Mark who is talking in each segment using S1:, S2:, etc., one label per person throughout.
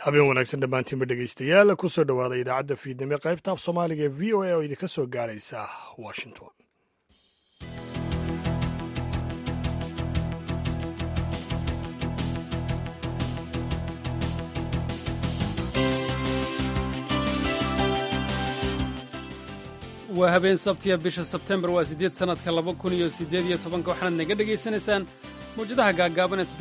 S1: habeen wanaagsan dhammaantiinba dhegaystayaal kusoo dhowaada idaacadda fiidnimo qaybta af soomaaliga ee v o a oo idinka soo gaaraysa washington.
S2: waa habeen sabtiya bisha sebtembar waa 8 sannadka 2018 waxaanaad naga dhegaysanaysaan mawjadaha gaagaaban ee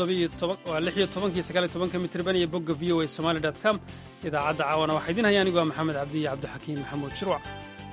S2: 16 mitirban iyo bogga v o a somali.com. idaacadda caawana waxaa idiin haya aniguaa maxamed cabdi iyo cabdixakiim maxamuud shirwac.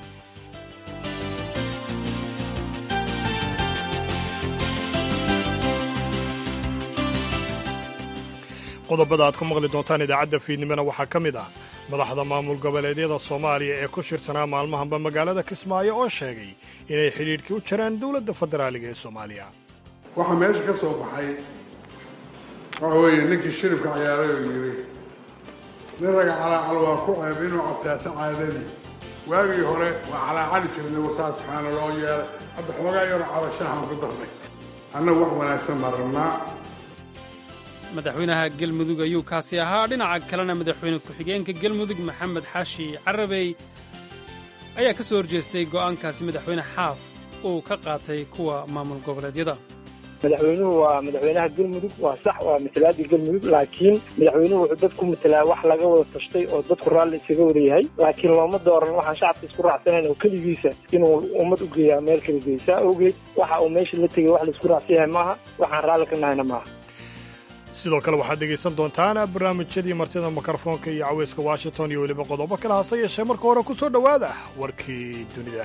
S1: qodobada aad ku maqli doontaan idaacadda fiidnimona waxaa ka mid ah madaxda maamul goboleedyada soomaaliya ee ku shirsanaa maalmahanba magaalada kismaayo oo sheegay inay xidhiidhkii u jaraan dowladda federaaliga ee soomaaliya.
S3: waxaa meesha ka soo baxay waxa weeye ninkii shiribka ciyaaray oo yidhi nin raga calaacal waa ku ceeb inuu cabtaasa caadadii waagii hore waa calaacali jirnay wasaa subxaana loo yeelay hadda xoogaa yaro cabashahan ku darnay annagu wax wanaagsan baan rabnaa.
S2: madaxweynaha galmudug ayuu kaasi ahaa. dhinaca kalena madaxweyne ku-xigeenka galmudug maxamed xaashi carabey ayaa ka soo horjeestay go'aankaasi madaxweyne xaaf uu ka qaatay kuwa maamul goboleedyada.
S4: madaxweynuhu waa madaxweynaha galmudug, waa sax, waa matalaadii galmudug, laakiin madaxweynuhu wuxuu dadku matalaa wax laga wada tashtay oo dadku raalli isaga wada yahay, laakiin looma dooran waxaan shacabka isku raacsanayn oo keligiisa inuu ummad u geeyaa meel kala geysaa awgeed waxa uu meesha la tegay wax laisku raacsan yahay maaha, waxaan raalli ka nahayna maaha.
S1: sidoo kale waxaad dhegaysan doontaan barnaamijyadii martida mikrofoonka iyo caweyska washington iyo weliba qodobo kale. hase yeeshee marka hore ku soo dhowaada warkii dunida.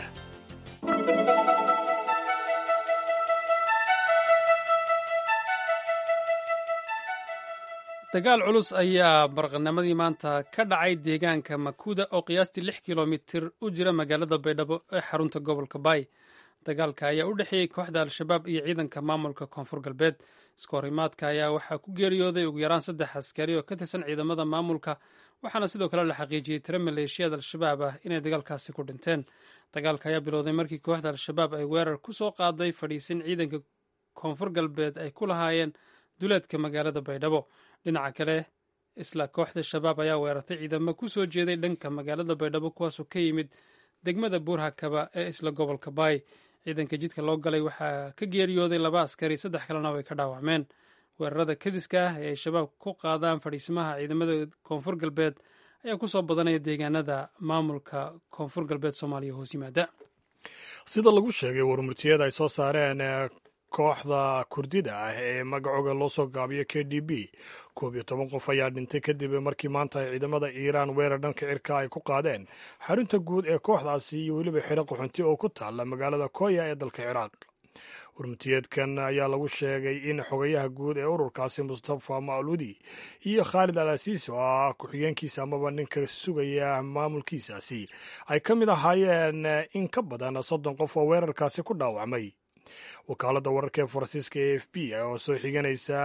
S2: dagaal culus ayaa barqanimadii maanta ka dhacay deegaanka makuuda oo qiyaastii 6 kilomitir u jira magaalada baydhabo ee xarunta gobolka baay. dagaalka ayaa u dhexeeyey kooxda al-shabaab iyo ciidanka maamulka koonfur galbeed. iskoorimaadka ayaa waxaa ku geeriyooday ugu yaraan 3 askari oo ka tirsan ciidamada maamulka, waxaana sidoo kale la xaqiijiyey tiro maleeshiyada al-shabaab ah inay dagaalkaasi ku dhinteen. dagaalka ayaa bilowday markii kooxda al-shabaab ay weerar ku soo qaaday fadhiisin ciidanka koonfur galbeed ay ku lahaayeen duleedka magaalada baydhabo. dhinaca kale isla kooxda shabaab ayaa weerartay ciidamo ku soo jeeday dhanka magaalada baydhabo kuwaasoo ka yimid degmada buurhakaba ee isla gobolka baay. ciidanka jidka loo galay waxaa ka geeriyooday 2 askari, 3 kalena way ka dhaawacmeen. weerarada kadiska ah ee ay shabaab ku qaadaan fadhiisimaha ciidamada koonfur galbeed ayaa ku soo badanaya deegaanada maamulka koonfur galbeed soomaaliya hoos yimaada.
S1: sida lagu sheegay warmurtiyada ay soo saareen kooxda kurdida ah ee magacooga loo soo gaabiyo k d b 11 qof ayaa dhintay kadib markii maanta ay ciidamada iiraan weerar dhanka cirka ay ku qaadeen xarunta guud ee kooxdaasi iyo weliba xero qaxoonti oo ku taalla magaalada koya ee dalka ciraaq. warmurtiyeedkan ayaa lagu sheegay in xogayaha guud ee ururkaasi mustafa ma'luudi iyo khaalid al asiisi oo ah ku-xigeenkiisa amaba ninka sugaya maamulkiisaasi ay ka mid ahaayeen in ka badan 30 qof oo weerarkaasi ku dhaawacmay. wakaaladda wararka ee faransiiska a f b oo soo xiganaysa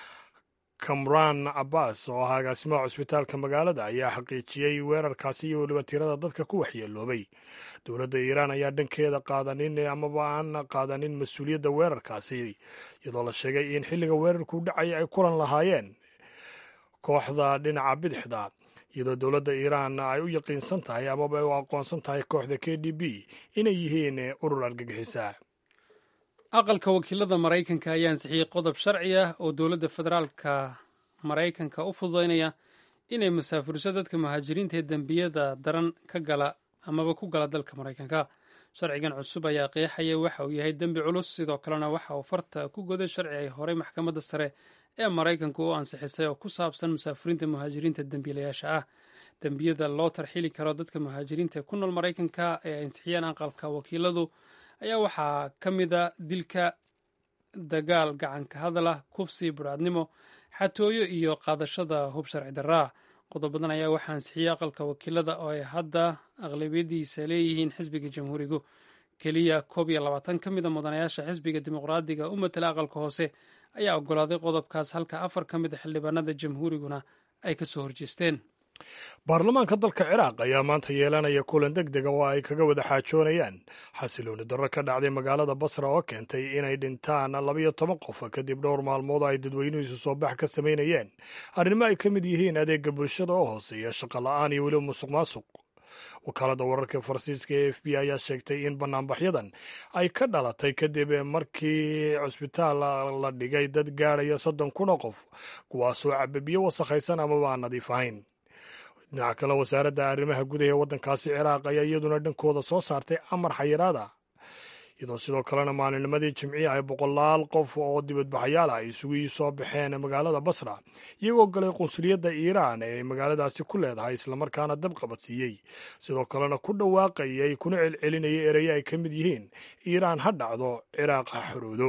S1: kamran abbas oo ah agaasimaha cusbitaalka magaalada ayaa xaqiijiyey weerarkaasi iyo weliba tirada dadka ku waxyeeloobay. dowladda iiraan ayaa dhankeeda qaadanin amaba aan qaadanin mas-uuliyadda weerarkaasi, iyadoo la sheegay in xilliga weerarku dhacay ay kulan lahaayeen kooxda dhinaca bidixda, iyadoo dowladda iiraan ay u yaqiinsan tahay amaba ay u aqoonsan tahay kooxda k d b inay yihiin urur argagixisa.
S2: aqalka wakiilada maraykanka ayaa ansixiyey qodob sharci ah oo dowladda federaalka maraykanka u fududaynaya inay masaafuriso dadka muhaajiriinta ee dembiyada daran ka gala amaba ku gala dalka maraykanka. sharcigan cusub ayaa qeexaya waxa uu yahay dembi culus, sidoo kalena waxa uu farta ku goday sharci ay horey maxkamadda sare ee maraykanku u ansixisay oo ku saabsan musaafuriinta muhaajiriinta dembiilayaasha ah. dembiyada loo tarxili karo dadka muhaajiriinta ee ku nool maraykanka ee ay ansixiyeen aqalka wakiiladu ayaa waxaa ka mida dilka, dagaal gacanka hadal ah, kufsi, burcadnimo, xatooyo iyo qaadashada hub sharci darraa. qodobadan ayaa waxaa ansixiyey aqalka wakiilada oo ay hadda aqlabiyadiisa leeyihiin xisbiga jamhuurigu. keliya 21 ka mida mudanayaasha xisbiga dimuqraadiga u matala aqalka hoose ayaa ogolaaday qodobkaas, halka 4 ka mida xildhibaanada jamhuuriguna ay ka soo horjeesteen.
S1: baarlamaanka dalka ciraaq ayaa maanta yeelanaya kulan deg dega oo ay kaga wada xaajoonayaan xasilooni darro ka dhacday magaalada basra oo keentay inay dhintaan 12 qof kadib dhowr maalmood ay dadweynuhu isu soo bax ka samaynayeen arrimo ay ka mid yihiin adeega bulshada oo hooseeya shaqo la'aan iyo weliba musuq maasuq. wakaalada wararka faransiiska ee f b ayaa sheegtay in banaanbaxyadan ay ka dhalatay kadib markii cusbitaal la dhigay dad gaadhaya 30,000 qof kuwaasoo caba biyo wasakhaysan amaba aan nadiif ahayn. dhinaca kale wasaaradda arrimaha gudaha ee waddankaasi ciraaq ayaa iyaduna dhankooda soo saartay amar xayiraada iyadoo sidoo kalena maalinnimadii jimcihi ay 100 qof oo dibadbaxayaal ah isugu soo baxeen magaalada basra iyagoo galay qunsuliyadda iiraan ee magaaladaasi ku leedahay islamarkaana dab qabadsiiyey sidoo kalena ku dhawaaqayay kuna celcelinayay ereye ay ka mid yihiin iiraan ha dhacdo ciraaq ha xoroodo.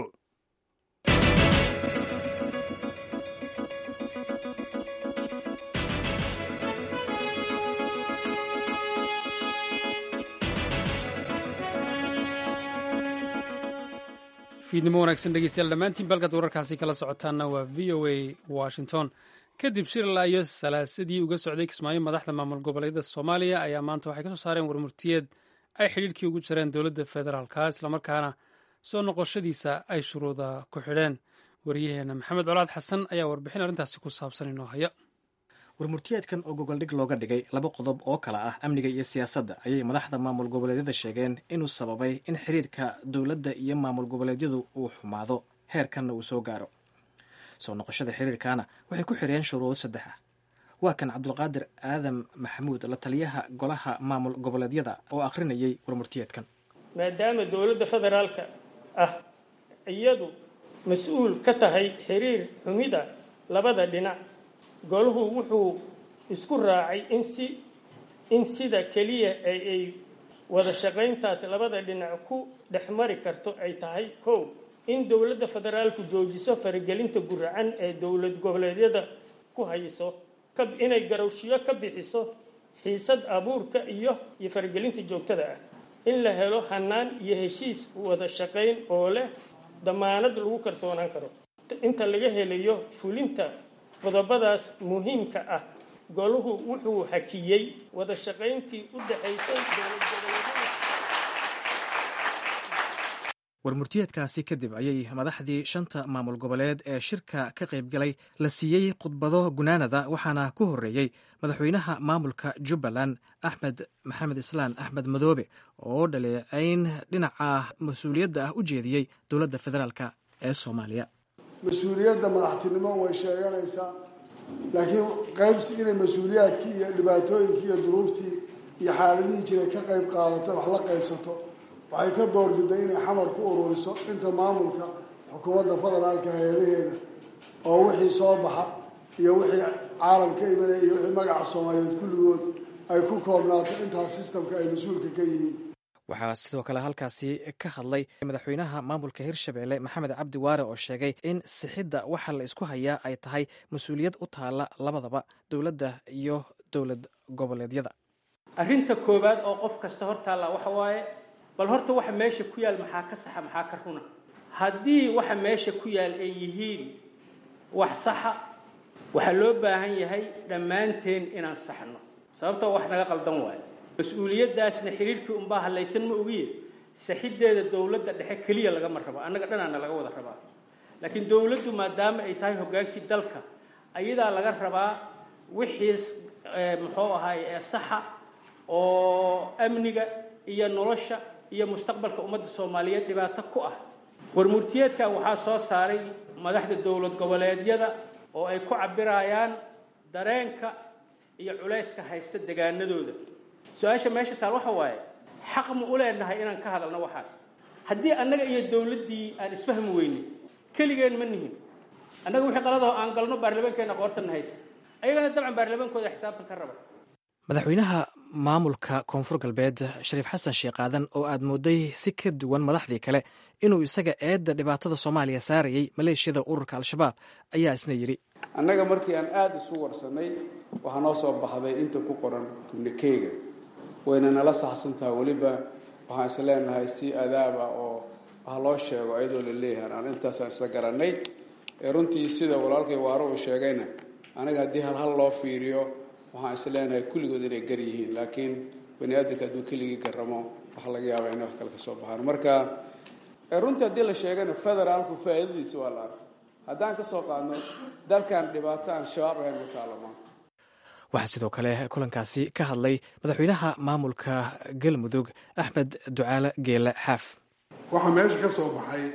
S2: fiidnimo wanaagsan dhegeystayaal dhammaantiin balkaad wararkaasi kala socotaanna waa v o a washington. kadib shir la iyo salaasadii uga socday kismaayo madaxda maamul goboleedyada soomaaliya ayaa maanta waxay ka soo saareen warmurtiyeed ay xidhiidhkii ugu jireen dowladda federaalka islamarkaana soo noqoshadiisa ay shuruuda ku xidheen. waryaheena maxamed colaad xasan ayaa warbixin arrintaasi ku saabsan inoo haya.
S5: warmurtiyeedkan oo gogoldhig looga dhigay 2 qodob oo kala ah amniga iyo siyaasadda ayay madaxda maamul goboleedyada sheegeen inuu sababay in xiriirka dowladda iyo maamul goboleedyadu uu xumaado heerkanna uu soo gaaro. soo noqoshada xiriirkaana waxay ku xireen shuruudo 3 ah. waa kan cabdulqaadir aadan maxamuud la taliyaha golaha maamul goboleedyada oo akhrinayay warmurtiyeedkan.
S6: maadaama dowladda federaalka ah iyadu mas-uul ka tahay xiriir xumida labada dhinac, goluhu wuxuu isku raacay in sida keliya ay wada shaqayntaas labada dhinac ku dhex mari karto ay tahay 1 in dowladda federaalku joojiso faragelinta guracan ee dowlad goboleedyada ku hayso, inay garowshiyo ka bixiso xiisad abuurka iyo faragelinta joogtada ah, in la helo hanaan iyo heshiis wada shaqayn oo leh damaanad lagu kalsoonaan karo. inta laga helayo fulinta qodobadaas muhiimka ah, goluhu wuxuu hakiyey wada shaqayntii u dhaxaysay dowlad goboleedyada.
S5: warmurtiyeedkaasi kadib ayay madaxdii 5 maamul goboleed ee shirka ka qaybgalay la siiyey khudbado gunaanada, waxaana ku horreeyey madaxweynaha maamulka jubbaland axmed maxamed islaan axmed madoobe oo dhaleecayn dhinaca mas-uuliyadda ah u jeediyey dowladda federaalka ee soomaaliya.
S3: mas-uuliyadda madaxtinimo way sheeganaysaa, laakiin qaybsi inay mas-uuliyaadkii iyo dhibaatooyinkii iyo duruuftii iyo xaaladihii jiray ka qayb qaadato wax la qaybsato waxay ka doorbiday inay xamar ku ururiso inta maamulka xukuumadda federaalka hay-adaheeda oo wixii soo baxa iyo wixii caalam ka imanaya iyo wixii magaca soomaaliyeed kulligood ay ku koobnaato intaas sistamka ay mas-uulka ka yihiin.
S5: waxaa sidoo kale halkaasi ka hadlay madaxweynaha maamulka hirshabelle maxamed cabdi waare oo sheegay in sixidda waxa la isku hayaa ay tahay mas-uuliyad u taalla labadaba dowladda iyo dowlad goboleedyada.
S6: arrinta koowaad oo qof kasta hor taalla waxa waaye bal horta waxa meesha ku yaal maxaa ka saxa maxaa ka runa. haddii waxa meesha ku yaal ay yihiin wax saxa, waxaa loo baahan yahay dhammaanteen inaan saxno, sababtoo wax naga qaldan waayo. mas-uuliyaddaasna xiriirkii unbaa halaysan ma ogiye, saxiddeeda dowladda dhexe keliya lagama rabo, annaga dhanaana laga wada rabaa. laakiin dowladdu maadaama ay tahay hoggaankii dalka, ayadaa laga rabaa wixiis muxuu ahaay saxa oo amniga iyo nolosha iyo mustaqbalka ummadda soomaaliyeed dhibaato ku ah. warmurtiyeedkan waxaa soo saaray madaxda dowlad goboleedyada oo ay ku cabirayaan dareenka iyo culayska haysta degaanadooda. su-aasha meesha taal waxa waaye, xaq ma u leenahay inaan ka hadalno waxaas? haddii annaga iyo dowladdii aan isfahmi weyne keligeen ma nihin. annaga wixii qaladaho aan galno baarlamaankeenna qoortanna haysta, ayagana dabcan baarlamaankooda xisaabtan ka raba.
S5: madaxweynaha maamulka koonfur galbeed shariif xasan sheekh aadan oo aad mooday si ka duwan madaxdii kale inuu isaga eedda dhibaatada soomaaliya saarayay maleeshiyada ururka al-shabaab ayaa isna yidhi.
S7: annaga markii aan aada isu warsanay waxaa noo soo baxday inta ku qoran communikeyga wayna nala saxsantaha. weliba waxaan is leenahay si adaaba oo wax loo sheego ayadoo la leeyahan aan intaasaan isla garanay. runtii sida walaalkay waaro uu sheegayna aniga haddii hal loo fiiriyo waxaan is leenahay kulligood inay gar yihiin laakiin bani aadamka hadduu keligii garamo waxaa laga yaabaa inay wax kale ka soo baxaan marka runtii haddii la sheegana federaalku faa'iidadiisa waa la arkay haddaan ka soo qaadno dalkan dhibaato aan shabaab ahayn ku taalo maanta
S5: waxaa sidoo kale kulankaasi ka hadlay madaxweynaha maamulka galmudug axmed ducaale geele xaaf
S3: waxaa meesha ka soo baxay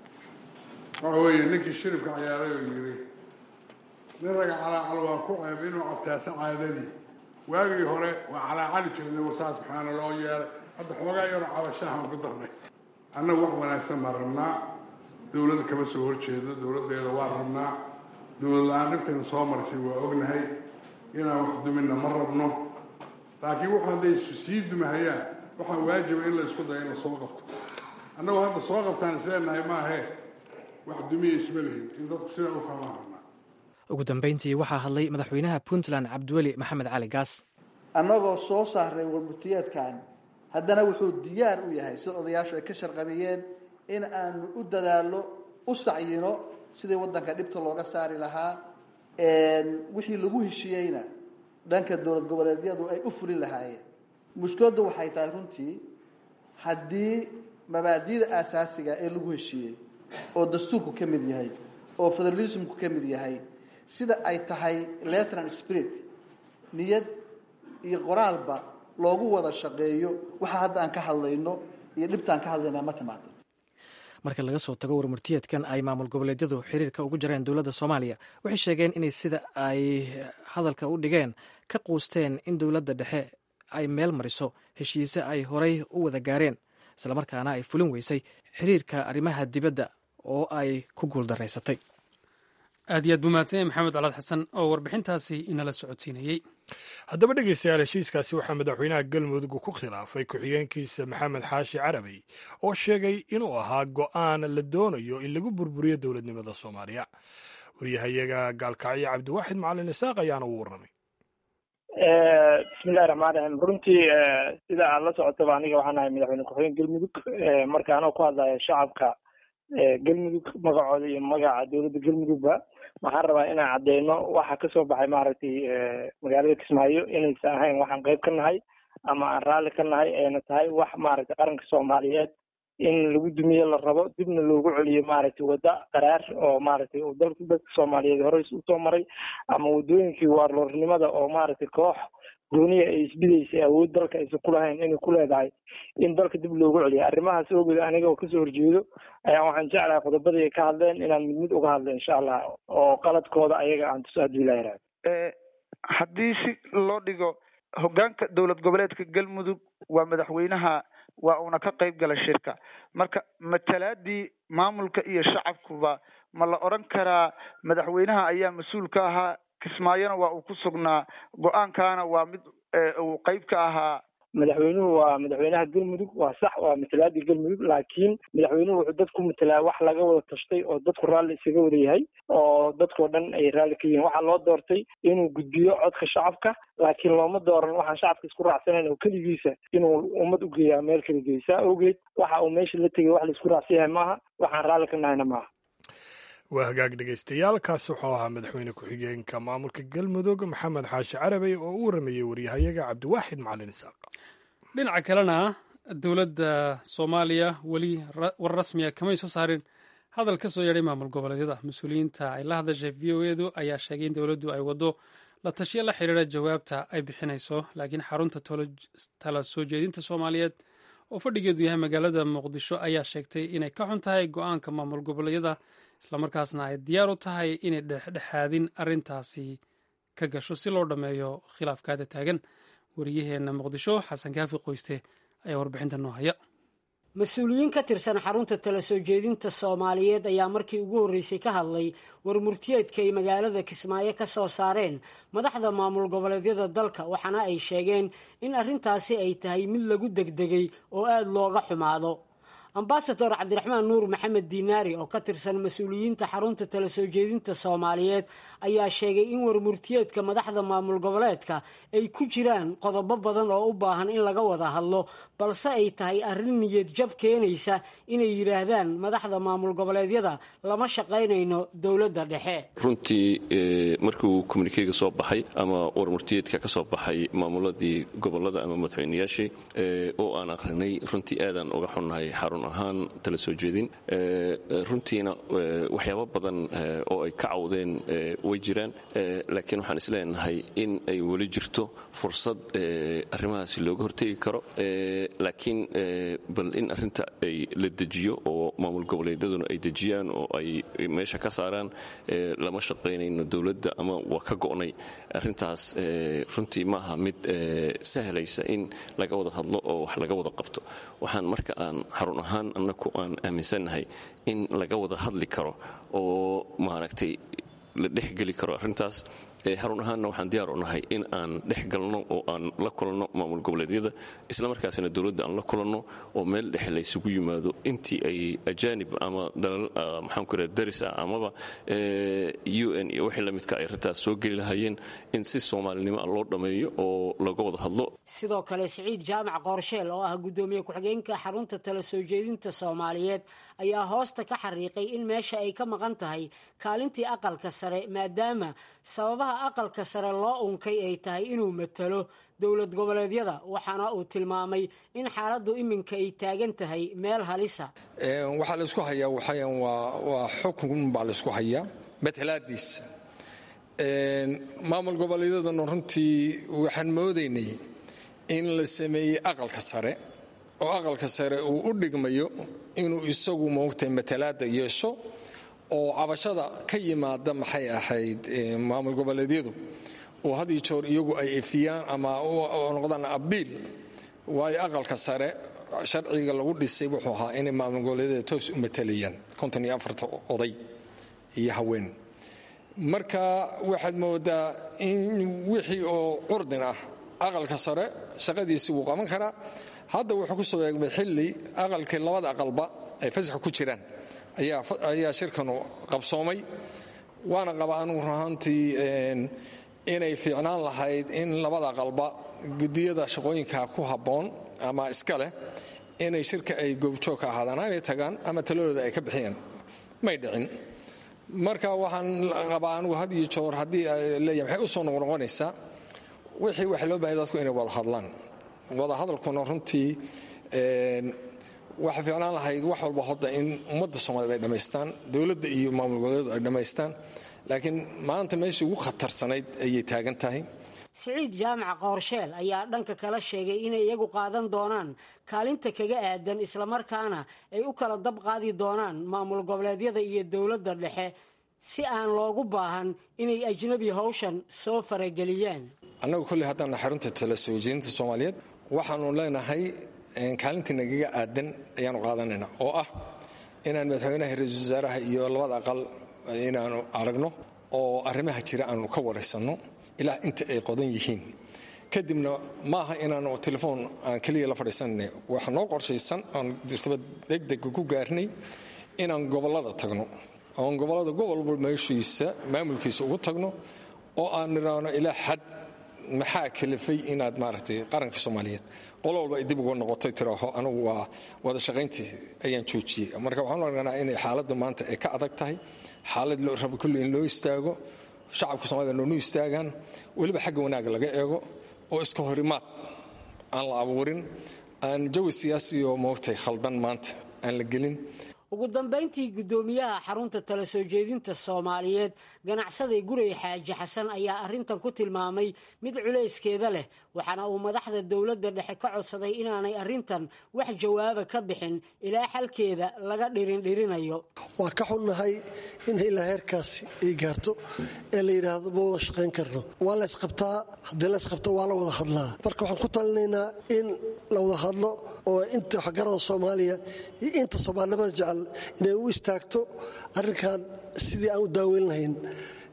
S3: waxa weeye ninkii shiribka ciyaaray oo yidhi nin raga calaacal waa ku ceeb inuu cabtaasa caadadii waagii hore waa calaacali jirnay wasaa subxaana loo yeelay hadda xoogaa yaro cabashahan ku darnay annagu wax wanaagsan baan rabnaa dowladda kama soo horjeedo dowladdeeda waa rabnaa dowlad la-aan dhibtayna soo marisay waa ognahay inaan wax duminna ma rabno laakiin wuxu hadday sii dumahayaan waxaa waajiba in la isku dayo in la soo qabto annagu hadda soo qabtaan isleenahay maahee wax dumiya isma lihin in dadku sidaa u fahmaan rabnaa
S5: ugu dambayntii waxaa hadlay madaxweynaha puntland cabdiweli maxamed cali gaas
S8: annagoo soo saaray warmurtiyeedkan haddana wuxuu diyaar u yahay sida odayaashu ay ka sharqabiyeen in aanu u dadaallo u sacyino sidii waddanka dhibta looga saari lahaa wixii lagu heshiiyeyna dhanka dowlad goboleedyadu ay u fulin lahaayeen mushkiladdu waxay tahay runtii haddii mabaadi'da aasaasiga ee lagu heshiiyey oo dastuurku ka mid yahay oo federalismku ka mid yahay sida ay tahay letran spirit niyad iyo qoraalba loogu wada shaqeeyo waxa hadda aan ka hadlayno iyo dhibtaan ka hadlaynaa ma timaado
S5: marka laga soo tago warmurtiyeedkan ay maamul goboleedyadu xiriirka ugu jareen dowladda soomaaliya waxay sheegeen inay sida ay hadalka u dhigeen ka quusteen in dowladda dhexe ay meel mariso heshiise ay horay u wada gaareen islamarkaana ay fulin weysay xiriirka arrimaha dibadda oo ay ku guuldaraysatay
S2: aad iyo aad buu mahadsan yahay maxamed colaad xasan oo warbixintaasi inala socodsiinayey
S1: haddaba dhegeystayaal heshiiskaasi waxaa madaxweynaha galmudug ku khilaafay ku-xigeenkiisa maxamed xaashi carabey oo sheegay inuu ahaa go'aan la doonayo in lagu burburiyo dowladnimada soomaaliya waryahayaga gaalkacyo cabdiwaaxid macalin isaaq ayaana u warramay
S4: bismillahi raxmaan raxiim runtii sida aad la socotaba aniga waxaan ahay madaxweyne ku-xigeen galmudug marka anoo ku hadlaya shacabka galmudug magacooda iyo magaca dowladda galmudugba waxaan rabaa inaan cadeyno waxa kasoo baxay maaragtay magaalada kismaayo inaysan ahayn waxaan qayb ka nahay ama aan raalli ka nahay ayna tahay wax maaragtay qaranka soomaaliyeed in lagu dumiye la rabo dibna loogu celiyo maaragtay wadda qaraar oo maaragtay uu dadka soomaaliyeed hore usoo maray ama waddooyinkii waarloornimada oo maaragtay koox gooniya ay isbidaysay awood dalka aysan ku lahayn inay ku leedahay in dalka dib loogu celiyo arrimahaas ogeed aniga oo kasoo horjeedo ayaa waxaan jeclahay qodobadii ay ka hadleen inaan mid uga hadlo insha allah oo qaladkooda ayaga aan tuso haddii ilaahay raado
S9: haddii si loo dhigo hoggaanka dowlad goboleedka galmudug waa madaxweynaha waa uuna ka qayb gala shirka marka matalaadii maamulka iyo shacabkuba ma la odhan karaa madaxweynaha ayaa mas-uul ka ahaa kismaayona waa uu ku sugnaa go-aankaana waa mid uu qayb ka ahaa
S4: madaxweynuhu waa madaxweynaha galmudug waa sax waa matalaadii galmudug laakiin madaxweynuhu wuxuu dadku matalaa wax laga wada tashtay oo dadku raalli isaga wada yahay oo dadkoo dhan ay raalli ka yihiin waxaa loo doortay inuu gudbiyo codka shacabka laakiin looma dooran waxaan shacabka isku raacsanayn oo keligiisa inuu ummad u geeyaa meel kala geysaa awgeed waxa uu meesha la tegay wax la isku raacsan yahay maaha waxaan raalli ka nahayna maaha
S1: waa hagaag dhegaystayaal kaasi wuxuu ahaa madaxweyne ku-xigeenka maamulka galmudug maxamed xaashi carabey oo u waramayey waryahayaga cabdiwaaxid macalin isaaq
S2: dhinaca kalena dowladda soomaaliya weli war rasmiya kamay soo saarin hadal ka soo yeedhay maamul goboleedyada mas-uuliyiinta ay la hadashay v o edu ayaa sheegay in dowladdu ay waddo la tashiya la xiriira jawaabta ay bixinayso laakiin xarunta tala soo jeedinta soomaaliyeed oo fadhigeedu yahay magaalada muqdisho ayaa sheegtay inay ka xun tahay go-aanka maamul goboleedyada islamarkaasna ay diyaar u tahay inay dhexdhexaadin arrintaasi ka gasho si loo dhammeeyo khilaafkaada taagan wariyaheenna muqdisho xasan kaafi qoyste ayaa warbixinta noo haya
S10: mas-uuliyiin ka tirsan xarunta tala soo jeedinta soomaaliyeed ayaa markii ugu horreysay ka hadlay warmurtiyeedka ay magaalada kismaayo ka soo saareen madaxda maamul goboleedyada dalka waxaana ay sheegeen in arrintaasi ay tahay mid lagu degdegay oo aada looga xumaado ambasador cabdiraxmaan nuur maxamed diinaari oo ka tirsan mas-uuliyiinta xarunta tala soo jeedinta soomaaliyeed ayaa sheegay in warmurtiyeedka madaxda maamul goboleedka ay ku jiraan qodobo badan oo u baahan in laga wada hadlo balse ay tahay arrin niyad jab keenaysa inay yidhaahdaan madaxda maamul goboleedyada lama shaqaynayno dowladda dhexe.
S11: runtii markuu communikega soo baxay ama warmurtiyeedka ka soo baxay maamuladii gobolada ama madaxweynayaashii oo aan aqrinay runtii aadaan uga xunnahay xarun ahaan tala soo jeedin runtiina waxyaabo badan oo ay ka cawdeen way jiraan laakiin waxaan isleenahay in ay weli jirto fursad arrimahaasi looga hortegi karo laakiin bal in arrinta ay la dejiyo oo maamul goboleedyaduna ay dejiyaan oo ay meesha ka saaraan lama shaqaynayno dowladda ama waa ka go'nay arrintaas runtii maaha mid sahlaysa in laga wada hadlo oo wax laga wada qabto waxaan marka aan xarun ahaan annagu aan aaminsannahay in laga wada hadli karo oo maaragtay la dhexgeli karo arrintaas xarun ahaanna waxaan diyaar u nahay in aan dhex galno oo aan la kulanno maamul goboleedyada islamarkaasina dowladda aan la kulanno oo meel dhexe laysugu yimaado intii ay ajaanib ama dalal maxaanku iraha daris ah amaba UN iyo wixii la midka ay arrintaas soo geli lahaayeen in si soomaalinimo ah loo dhammeeyo oo laga wada hadlo.
S10: sidoo kale siciid jaamac qoorsheel oo ah gudoomiye ku-xigeenka xarunta tala soo jeedinta soomaaliyeed ayaa hoosta ka xariiqay in meesha ay ka maqan tahay kaalintii aqalka sare maadaama sababaha aqalka sare loo unkay ay tahay inuu matalo dowlad goboleedyada waxaana uu tilmaamay in xaaladdu iminka ay taagan tahay meel halisa.
S12: waxaa la isku hayaa waa xukun baa la isku hayaa matalaadiisa maamul goboleedyaduna runtii waxaan moodaynay in la sameeyey aqalka sare oo aqalka sare uu u dhigmayo inuu isagu moogtay matalaada yeesho oo cabashada ka yimaada maxay ahayd maamul goboleedyadu oo had iyo jeer iyagu ay efiyaan ama noqdaan abiil waayo aqalka sare sharciga lagu dhisay wuxuu ahaa inay maamul goboleedyada toos u matalayaan 54 oday iyo haween marka waxaad moodaa in wixii oo curdin ah aqalka sare shaqadiisii wuu qaban karaa hadda wuxuu ku soo eegmay xilli aqalkii labada aqalba ay fasax ku jiraan ayaa shirkanu qabsoomay waana qabaa anugu ruhaantii inay fiicnaan lahayd in labada qalba gudiyada shaqooyinka ku habboon ama iska leh inay shirka ay goobjoog ka ahaadaan ay tagaan ama taladooda ay ka bixiyaan may dhicin marka waxaan qabaa anugu had iyo jeer haddii ay leeyahay waxay u soo noqonaysaa wixii wax loo baahay dadku inay wada hadlaan wada hadalkuna runtii waxa fiicnaan lahayd wax walba hadda in ummadda Soomaaliyeed ay dhameystaan dawladda iyo maamul goboleedyadu ay dhameystaan laakiin maanta meeshii ugu khatarsaneyd ayay taagan tahay.
S10: siciid jaamac qoorsheel ayaa dhanka kala sheegay inay iyagu qaadan doonaan kaalinta kaga aadan islamarkaana ay u kala dab qaadi doonaan maamul goboleedyada iyo dowladda dhexe si aan loogu baahan inay ajnabi hawshan soo farageliyaan.
S12: annagu kulli haddana xarunta tala soo jeedinta Soomaaliyeed waxaanu leenahay kaalintii nagaga aadan ayaanu qaadanaynaa oo ah inaan madaxweynaha ra'iisul wasaaraha iyo labada aqal inaanu aragno oo arrimaha jira aanu ka waraysanno ilaa inta ay qodan yihiin kadibna maaha inaanu telefoon aan kaliya la fadhiisanay waxa noo qorshaysan aan dirtaba degdeg ku gaarnay inaan gobolada tagno oo gobolada gobol meeshiisa maamulkiisa ugu tagno oo aan niraano ilaa xad maxaa kalifay inaad maaragtay qaranka Soomaaliyeed qololba ay dib ugu noqotay tiraaho anigu waa wada shaqayntii ayaan joojiyay marka waxaan arkaynaa in xaaladdu maanta ay ka adag tahay xaalad loo rabo kulli in loo istaago shacabka Soomaaliyeed inuu istaagaan waliba xagga wanaag laga eego oo iska horimaad aan la abuurin aan jawi siyaasi oo moogtay khaldan maanta aan la gelin.
S10: ugu dambeyntii gudoomiyaha xarunta tala soo jeedinta Soomaaliyeed ganacsade Guray Xaaji Xasan ayaa arintan ku tilmaamay mid culeyskeeda leh waxaana uu madaxda dawladda dhexe ka codsaday inaanay arintan wax jawaab ka bixin ilaa xalkeeda laga dhirinayo.
S13: waa ka xunnahay in ilaa heerkaas ay gaarto ee la yiraahdo wada shaqayn karno waa la isqabtaa hadii la isqabto waa la wada hadlaa marka waxaan ku talinaynaa in la wada hadlo oo inta xagarada Soomaaliya iyo inta Soomaalida jecel inay u istaagto arrinkan sidii aan u daaweyn lahayn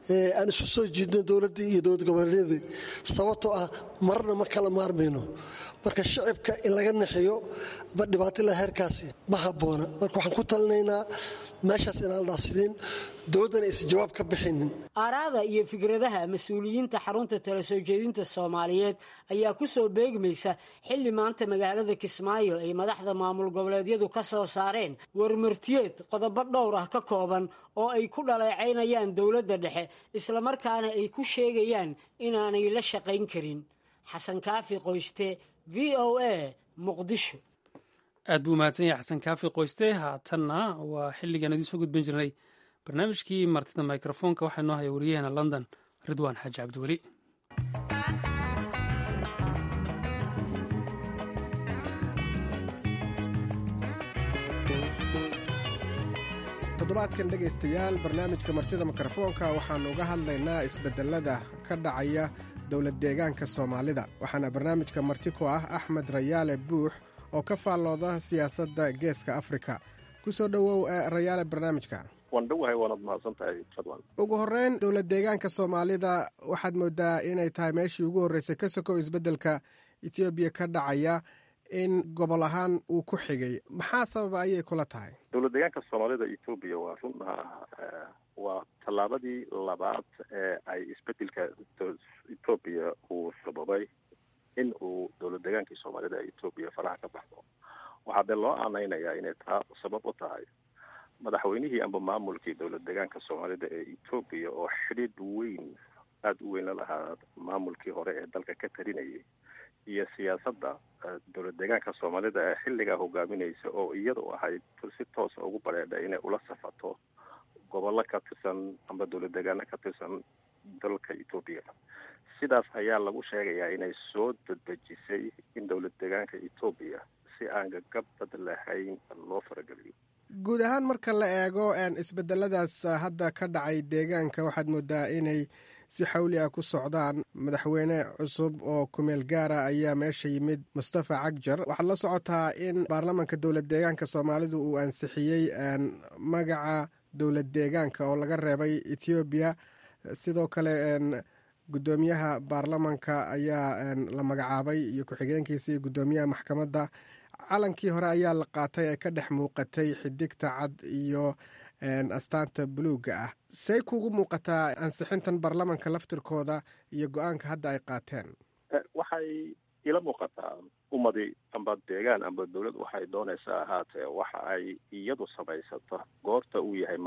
S13: aan isu soo jiidno dowladdii iyo dowlad goboleedyadii sababtoo ah marna ma kala maarmayno marka shacibka in laga naxiyo ama dhibaato ilaa heerkaasi ma habboona marka waxaan ku talinaynaa meeshaas inaan la dhaafsidin dowladdana aysan jawaab ka bixinin
S10: aaraada iyo fikradaha mas-uuliyiinta xarunta tala soo jeedinta soomaaliyeed ayaa ku soo beegmaysa xilli maanta magaalada kismaayo ay madaxda maamul goboleedyadu ka soo saareen warmartiyeed qodobo dhowr ah ka kooban oo ay ku dhaleecaynayaan dowladda dhexe islamarkaana ay ku sheegayaan inaanay la shaqayn karin xasan kaafi qoyste v o a muqdisho
S2: aad buu mahadsan yahay xasan kaafi qoyste haatanna waa xilligaan idiin soo gudbin jirnay barnaamijkii martida mikrofoonka waxaa noo haya wariyaheena london ridwaan xaaji cabdiweli
S14: toddobaadkan dhegaystayaal barnaamijka martida mikrofoonka waxaannu uga hadlaynaa isbedelada ka dhacaya dowlad deegaanka soomaalida waxaana barnaamijka marti ku ah axmed rayaale buux oo ka faallooda siyaasadda geeska afrika ku soo dhowow rayaale barnaamijka
S15: waan dhowahay waanad mahadsantahay fadlan
S14: ugu horreyn dowlad deegaanka soomaalida waxaad moodaa inay tahay meeshii ugu horreysay ka sokow isbeddelka etoobiya ka dhacaya in gobol ahaan uu ku xigay maxaa sababa ayay kula tahay
S15: dowlad deegaanka soomaalida etoobiya waa runna waa tallaabadii labaad ee ay isbedelka etoobiya uu sababay in uu dowlad deegaankii soomaalida ee etoobiya faraha ka baxdo waxaa dee loo aanaynayaa inay taa sabab u tahay madaxweynihii amba maamulkii dowlad deegaanka soomaalida ee etoobiya oo xidhiidh weyn aada u weyn la lahaa maamulkii hore ee dalka ka talinayay iyo siyaasadda dowlad deegaanka soomaalida ee xilligaa hogaaminaysa oo iyadu ahayd si toosa ugu bareedha inay ula safato gobollo ka tirsan amba dowlad deegaano ka tirsan dalka etoobiya sidaas ayaa lagu sheegayaa inay soo dadejisay in dowlad deegaanka etoobiya si aan gagabad lahayn loo farageliyo
S14: guud ahaan marka la eego isbedeladaas hadda ka dhacay deegaanka waxaad moodaa inay si xawli ah ku socdaan madaxweyne cusub oo kumeel gaara ayaa meesha yimid mustafa cagjar waxaad la socotaa in baarlamaanka dowlad deegaanka soomaalidu uu ansixiyey magaca dowlad deegaanka oo laga reebay ethoobiya sidoo kale guddoomiyaha baarlamanka ayaa la magacaabay iyo ku-xigeenkiisa iyo guddoomiyaha maxkamadda calankii hore ayaa la qaatay ee ka dhex muuqatay xidigta cad iyo astaanta buluugga ah say kugu muuqataa ansixintan baarlamanka laftirkooda iyo go-aanka hadda ay qaateen
S15: waxay ila muuqataa ummadii amba deegaan amba dowlad waxay doonaysaa ahaatee waxa ay iyadu samaysato goorta uu yahay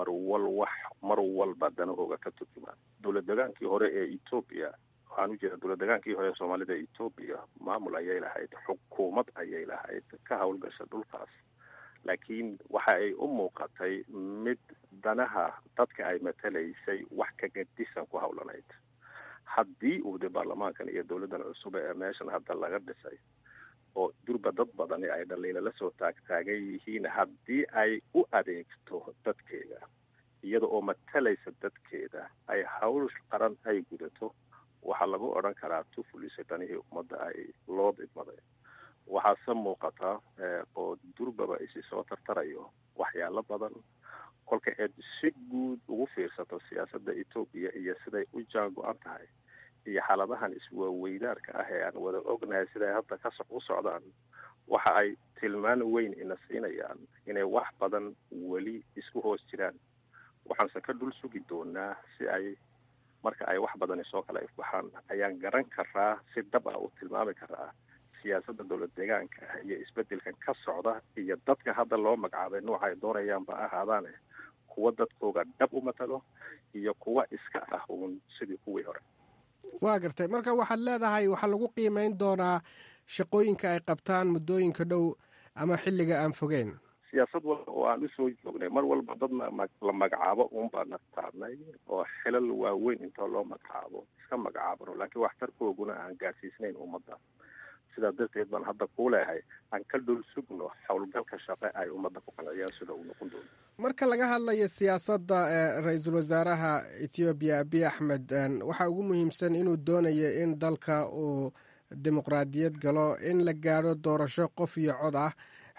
S15: mar walba danahooga ka turjumaan dowlad deegaankii hore ee etoobiya waxaan u jeeda dowlad deegaankii hore ee soomaalida etoobiya maamul ayay lahayd xukuumad ayay lahayd ka howlgasha dhulkaas laakiin waxa ay u muuqatay mid danaha dadka ay matalaysay wax kaga disan ku howlanayd haddii uu de baarlamaankan iyo dowladdan cusub ee meeshan hadda laga dhisay oo durba dad badani ay dhaliila la soo taagtaagan yihiin haddii ay u adeegto dadkeeda iyada oo matalaysa dadkeeda ay hawl qaran ay gudato waxaa lagu odhan karaa tufulisa danihii ummadda ay loo idmaday waxaase muuqata oo durbaba isi soo tartarayo waxyaalo badan kolka eed si guud ugu fiirsato siyaasadda etoobiya iyo siday u jaan go-an tahay iyo xaaladahan iswaaweydaarka ah ee aan wada ognahay siday hadda u socdaan waxa ay tilmaan weyn ina siinayaan inay wax badan weli isku hoos jiraan waxaanse ka dhul sugi doonaa si ay marka ay wax badani soo kala ifbaxaan ayaan garan karaa si dhab ah u tilmaami karaa siyaasadda dowlad deegaanka iyo isbedelkan ka socda iyo dadka hadda loo magacaabay nooca ay doonayaanba ahaadaane kuwa dadkooga dhab u matalo iyo kuwa iska ah uun sidii kuwii hore
S14: waa gartay marka waxaad leedahay waxaa lagu qiimeyn doonaa shaqooyinka ay qabtaan muddooyinka dhow ama xilliga aan fogeyn
S15: siyaasad walba oo aan usoo joognay mar walba dad la magacaabo uunbaa naftaadnay oo xilal waaweyn intoo loo magacaabo iska magacaabano laakiin waxtarkooguna aan gaadsiisnayn ummadda sidaa darteed baan hadda kuu leehay aan ka dhul sugno howlgalka shaqe ay ummadda ku qanciyaan sida uu noqon doono
S14: marka laga hadlayo siyaasadda ra-iisul wasaaraha ethoobiya abiy axmed waxaa ugu muhiimsan inuu doonayo in dalka uu dimuqraadiyad galo in la gaadho doorasho qof iyo cod ah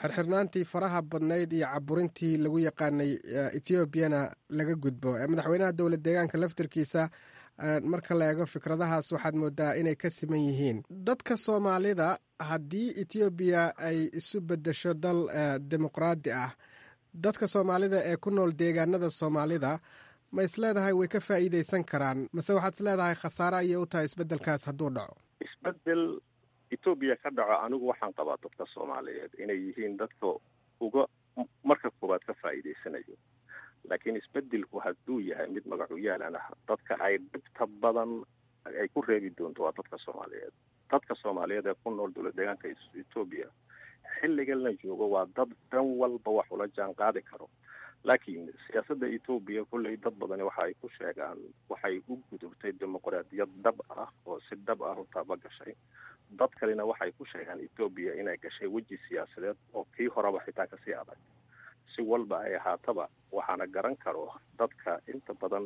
S14: xirxirnaantii faraha badnayd iyo caburintii lagu yaqaanay ethoobiana laga gudbo madaxweynaha dowlad deegaanka laftirkiisa marka la eego fikradahaas waxaad moodaa inay ka siman yihiin dadka soomaalida haddii ethoobiya ay isu bedesho dal dimuqraadi ah dadka soomaalida ee ku nool deegaanada soomaalida ma isleedahay way ka faa'iidaysan karaan mase waxaad isleedahay khasaare ayay u tahay isbedelkaas hadduu dhaco
S15: isbedel etoobiya ka dhaco anigu waxaan qabaa dadka soomaaliyeed inay yihiin dadka uga marka koowaad ka faa'iidaysanayo laakiin isbedelku hadduu yahay mid magacuyaal ah dadka ay dhibta badan ay ku reebi doonto waa dadka soomaaliyeed ee ku nool dowlad deegaanka etoobiya xilligan la joogo waa dad dhan walba wax ula jaan qaadi karo laakiin siyaasadda etoobiya kulley dad badani waxa ay ku sheegaan waxay u gudubtay dimuqraadiyad dhab ah oo si dhab ah u taaba gashay dad kalena waxay ku sheegaan etoobiya inay gashay weji siyaasadeed oo kii horeba xitaa kasii adag si walba ay ahaataba waxaana garan karo dadka inta badan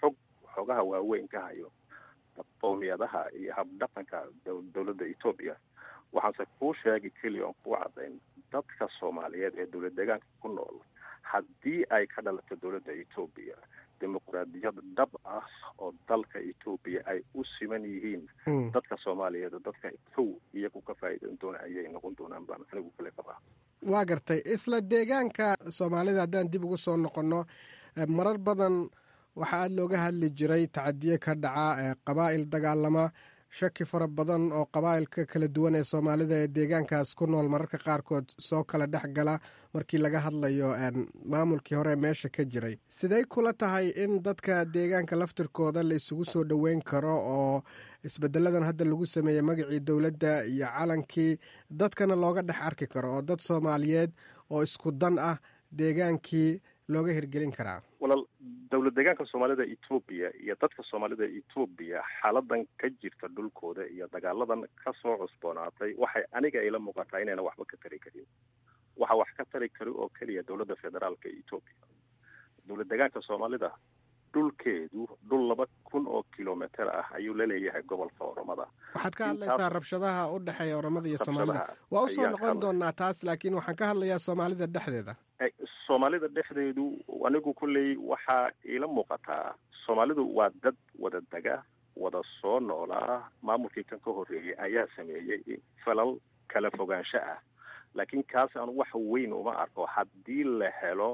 S15: xogaha waaweyn ka hayo qowmiyadaha iyo habdhaqanka dowladda etoobiya waxaanse kuu sheegi keliya oon kuu caddayn dadka soomaaliyeed ee dowlad deegaanka ku nool haddii ay ka dhalato dowladda etoobiya dimuqraadiyad dhab ah oo dalka etoobiya ay u siman yihiin dadka soomaaliyeed oo dadka kow iyagu ka faa'iidan doona ayay noqon doonaan baan anigu kale qabaa
S14: waa gartay isla deegaanka soomaalida haddaan dib ugu soo noqonno marar badan waxaa aada looga hadli jiray tacadiye ka dhaca qabaa'il dagaalama shaki fara badan oo qabaa'ilka kala duwan ee soomaalida ee deegaankaas ku nool mararka qaarkood soo kala dhex gala markii laga hadlayo maamulkii hore meesha ka jiray sidey kula tahay in dadka deegaanka laftirkooda la isugu soo dhoweyn karo oo isbedeladan hadda lagu sameeyey magacii dowladda iyo calankii dadkana looga dhex arki karo oo dad soomaaliyeed oo isku dan ah deegaankii looga hirgelin karaa
S15: walaal dowlad deegaanka soomaalida etoobiya iyo dadka soomaalida etoobiya xaaladan ka jirta dhulkooda iyo dagaaladan ka soo cusboonaatay waxay aniga ila muuqataa inayna waxba ka tari karin waxa wax ka tari kari oo keliya dowladda federaalka etoobiya dowlad deegaanka soomaalida dhulkeedu dhul 2,000 oo kilometer ah ayuu laleeyahay gobolka oromada
S14: waxaad ka hadlaysaa rabshadaha u dhexeeya oromada iyo soomaalida waa usoo noqon doonaa taas laakiin waxaan ka hadlayaa soomaalida dhexdeeda
S15: soomaalida dhexdeedu anigu kulley waxaa iila muuqataa soomaalidu waa dad wada dega wada soo noolaa maamulkii kan ka horreeyey ayaa sameeyey falal kala fogaansho ah laakiin kaas aan wax weyn uma arko haddii la helo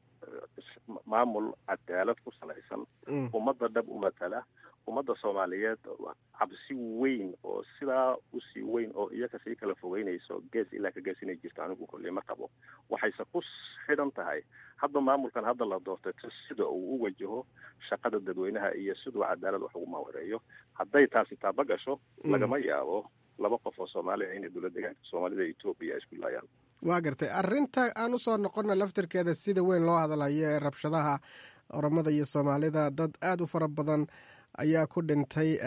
S15: maamul cadaalad ku salaysan ummadda dhab u matala ummadda soomaaliyeed cabsi weyn oo sidaa usii weyn oo iyaga sii kala fogeynayso gees ilaa ka gees inay jirto anigu kolley ma qabo waxayse ku xidhan tahay hadda maamulkan hadda la doortay sida uu u wajaho shaqada dadweynaha iyo siduu cadaalad wax ugu maawareeyo hadday taasi taaba gasho lagama yaabo 2 qof oo soomaaliya inay dowlad deegaanka soomaalida etoobiya isku laayaan
S14: waa gartay arrinta aan usoo noqona laftirkeeda sida weyn loo hadlayo ee rabshadaha oromada iyo soomaalida dad aada u fara badan ayaa ku dhintay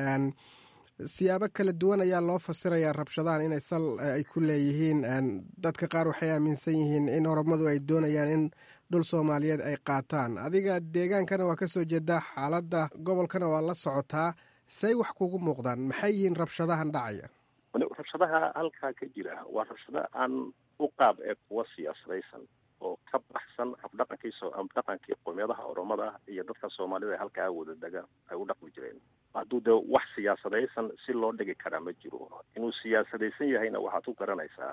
S14: siyaabo kala duwan ayaa loo fasirayaa rabshadahan inay sal ay ku leeyihiin dadka qaar waxay aaminsan yihiin in oromadu ay doonayaan in dhul soomaaliyeed ay qaataan adiga deegaankana waa kasoo jeedaa xaaladda gobolkana waa la socotaa say wax kugu muuqdaan maxay yihiin rabshadahan dhacaya
S15: rabshadaha halkaa ka jira waa rabshado aan u qaab ee kuwa siyaasadaysan oo ka baxsan habdhaqankii qowmiyadaha oromada iyo dadka soomaalida ee halkaa wada dega ay u dhaqmi jireen hadduu dee wax siyaasadaysan si loo dhigi karaa ma jiro inuu siyaasadaysan yahayna waxaad ku garanaysaa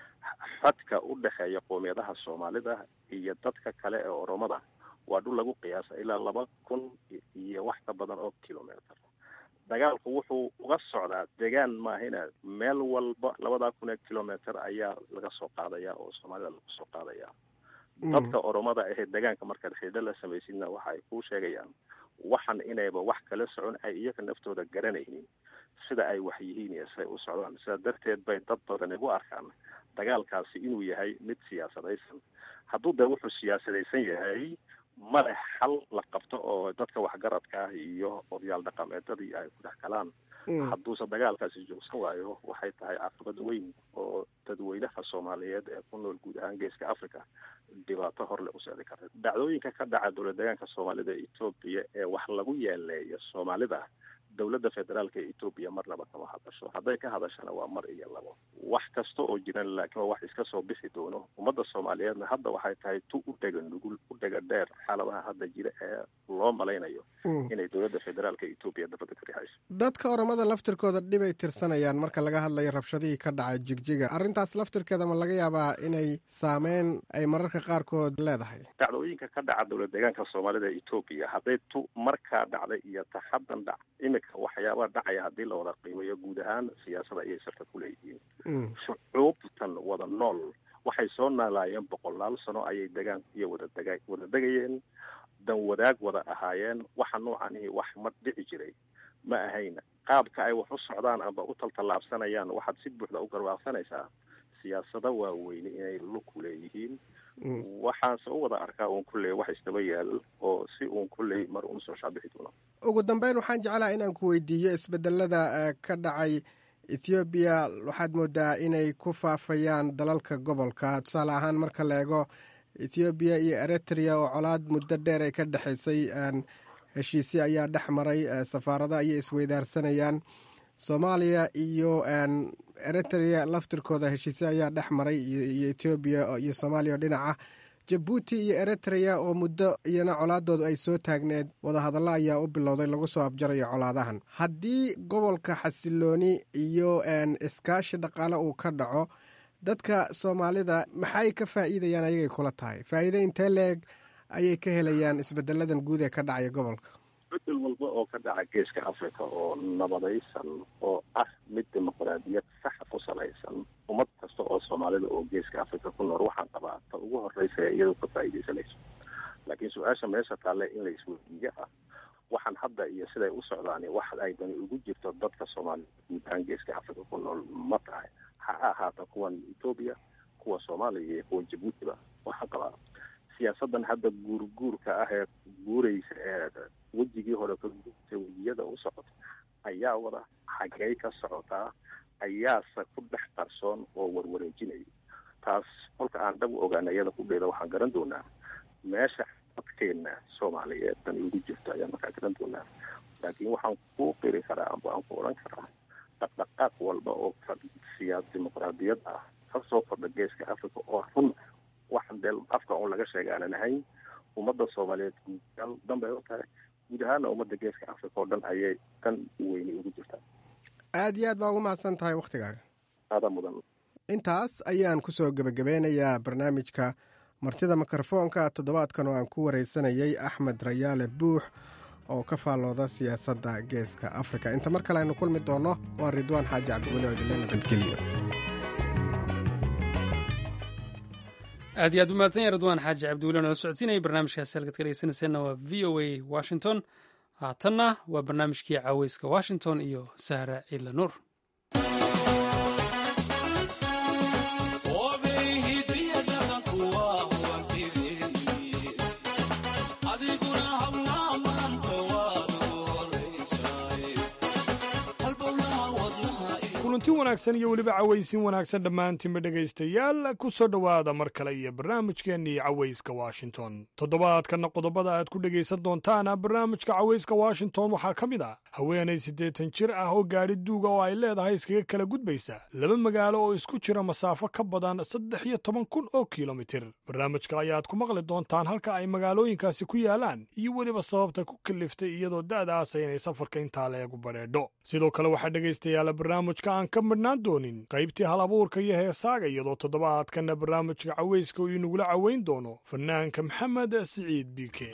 S15: xadka u dhexeeya qowmiyadaha soomaalida iyo dadka kale ee oromada waa dhul lagu qiyaasa ilaa 2,000 iyo wax ka badan oo kilometer dagaalku wuxuu uga socdaa deegaan maahina meel walba 2,000 kilometer ayaa laga soo qaadaya oo soomaalida lagu soo qaadaya dadka oromada ahee deegaanka markaad xidho la samaysidna waxa ay kuu sheegayaan waxan inayba wax kala socon ay iyaga naftooda garanaynin sida ay wax yihiin iyo siday u socdaan sidaa darteed bay dad badan igu arkaan dagaalkaasi inuu yahay mid siyaasadaysan hadduu dee wuxuu siyaasadaysan yahay male xal la qabto oo dadka waxgaradka ah iyo odayaal dhaqameedadii ay ku dhex galaan hadduuse dagaalkaasi joogsan waayo waxay tahay caqabad weyn oo dadweynaha soomaaliyeed ee ku nool guud ahaan geeska africa dhibaato horle u socdi karta dhacdooyinka ka dhaca dowlad deegaanka soomaalida etoobiya ee wax lagu yeeleeyo soomaalida dowladda federaalka ee etoobiya marnaba kama hadasho. hadday ka hadashana waa mar iyo labo. wax kasta oo jiran laakiin waa wax iska soo bixi doono. ummadda soomaaliyeedna hadda waxay tahay tu u dhega nugul, u dhega dheer xaaladaha hadda jira ee loo malaynayo inay dowladda federaalka etoobiya dabada ka rixayso.
S14: dadka oromada laftirkooda dhibay tirsanayaan marka laga hadlayo rabshadihii ka dhacay jigjiga. arrintaas laftirkeeda ma laga yaabaa inay saameyn ay mararka qaarkood leedahay?
S15: dacdooyinka ka dhaca dowlad deegaanka soomaalida ee etoobiya hadday tu markaa dhacday iyo ta haddan dhac imika waxyaabaha dhacaya haddii la wada qiimeeyo guud ahaan siyaasada ayay sharka ku leeyihiin. shucuubtan wada nool waxay soo noolaayeen 100 sano ayay degaan iyo wada degayeen, dan wadaag wada ahaayeen. waxa noocani wax ma dhici jiray ma ahayn. qaabka ay wax u socdaan amba u taltallaabsanayaan waxaad si buuxda u garwaaqsanaysaa siyaasada waaweyn inay lug ku leeyihiin. waxaanse u wada arkaa uun kulley wax isdaba yaal oo si uun kulley mar uun soo shaabixi doono.
S14: ugu dambeyn waxaan jeclaha inaan ku weydiiyo isbedelada ka dhacay ethoobiya waxaad moodaa inay ku faafayaan dalalka gobolka. tusaale ahaan marka la eego ethoobiya iyo eritrea oo colaad muddo dheer ay ka dhexaysay heshiisyo ayaa dhex maray, safaarada ayay isweydaarsanayaan. soomaaliya iyo eritrea laftirkooda heshiisyo ayaa dhex maray iyo ethoobiya iyo soomaaliya oo dhinaca. jabuuti iyo eritrea oo muddo iyana colaadoodu ay soo taagneed wadahadallo ayaa u bilowday lagu soo afjarayo colaadahan. haddii gobolka xasilooni iyo iskaashi dhaqaale uu ka dhaco, dadka soomaalida maxay ka faa'iidayaan ayagay kula tahay? faa'iido intee leeg ayay ka helayaan isbedeladan guud ee ka dhacaya gobolka?
S15: bedel walba oo ka dhaca geeska africa oo nabadaysan oo ah mid dimuqraadiyad sax ku salaysan, ummad kasta oo soomaalida oo geeska africa ku nool waxaan qabaa ta ugu horreysa ee iyadu ka faa'iidaysanayso. laakiin su-aasha meesha taale in la isweydiiyo ah waxaan hadda iyo siday u socdaani wax ay dani ugu jirto dadka soomaalida guud ahaan geeska africa ku nool ma tahay. ha ahaata kuwan etoobiya, kuwa soomaaliya iyo kuwa jabuutiba. waxaan qabaa siyaasadan hadda guurguurka ah ee guuraysa ee wejigii hore ka guurtay wejiyada u socota ayaa wada xaggay ka socotaa, ayaase ku dhex qarsoon oo warwareejinaya. taas kolka aan dhab u ogaana iyada ku dheeda waxaan garan doonaa meesha dadkeena soomaaliyeed dan ugu jirto ayaan markaa garan doonaa. laakiin waxaan ku qiri karaa amba aan ku odhan karaa dhaqdhaqaaq walba oo siyaas dimuqraadiyad ah ka soo kordha geeska africa oo run waxaan deel afka uun laga sheega aanan ahayn. ummadda soomaaliyeed guud danbay u tahay, guud ahaana ummadda geeska africa oo dhan ayay kan weyni ugu jirtaa.
S14: aad iyo aad baa ugu mahadsan tahay wakhtigaaga.
S15: aadaa mudan.
S14: intaas ayaan kusoo gebagabeynayaa barnaamijka martida mikrofoonka toddobaadkan oo aan ku wareysanayay axmed rayaale buux oo ka faallooda siyaasadda geeska africa. inta mar kale aynu kulmi doonno waa ridwaan xaaji cabdiweli oo idinle nabadgeliyo.
S2: aad iyo aad u mahadsan yahay ridwaan xaaji cabdiweli oo nala socodsiinayay barnaamijkaasi halkaad ka dhegeysanayseena waa v o a washington. haatanna waa barnaamijkii caweyska washington iyo sahra ciidla nuur.
S1: kulanti wanaagsan iyo weliba cawaysin wanaagsan dhammaantiinba dhegaystayaal ku soo dhowaada mar kale iyo barnaamijkeennii cawayska washington. toddobaadkanna qodobada aad ku dhegaysan doontaana barnaamijka cawayska washington waxaa ka mid ah haweenay 80 jir ah oo gaadhi duuga oo ay leedahay iskaga kala gudbaysa 2 magaalo oo isku jira masaafo ka badan 13,000 oo kilomitir. barnaamijka ayaad ku maqli doontaan halka ay magaalooyinkaasi ku yaalaan iyo weliba sababta ku kaliftay iyadoo da'daasa inay safarka intaa leegu badheedho. sidoo kale waxaa dhegaystayaala barnaamijka aan ka midhnaan doonin qaybtii hal abuurka iyo heesaaga, iyadoo toddobaadkanna barnaamijka cawayska uu inagula caweyn doono fanaanka maxamed siciid biike.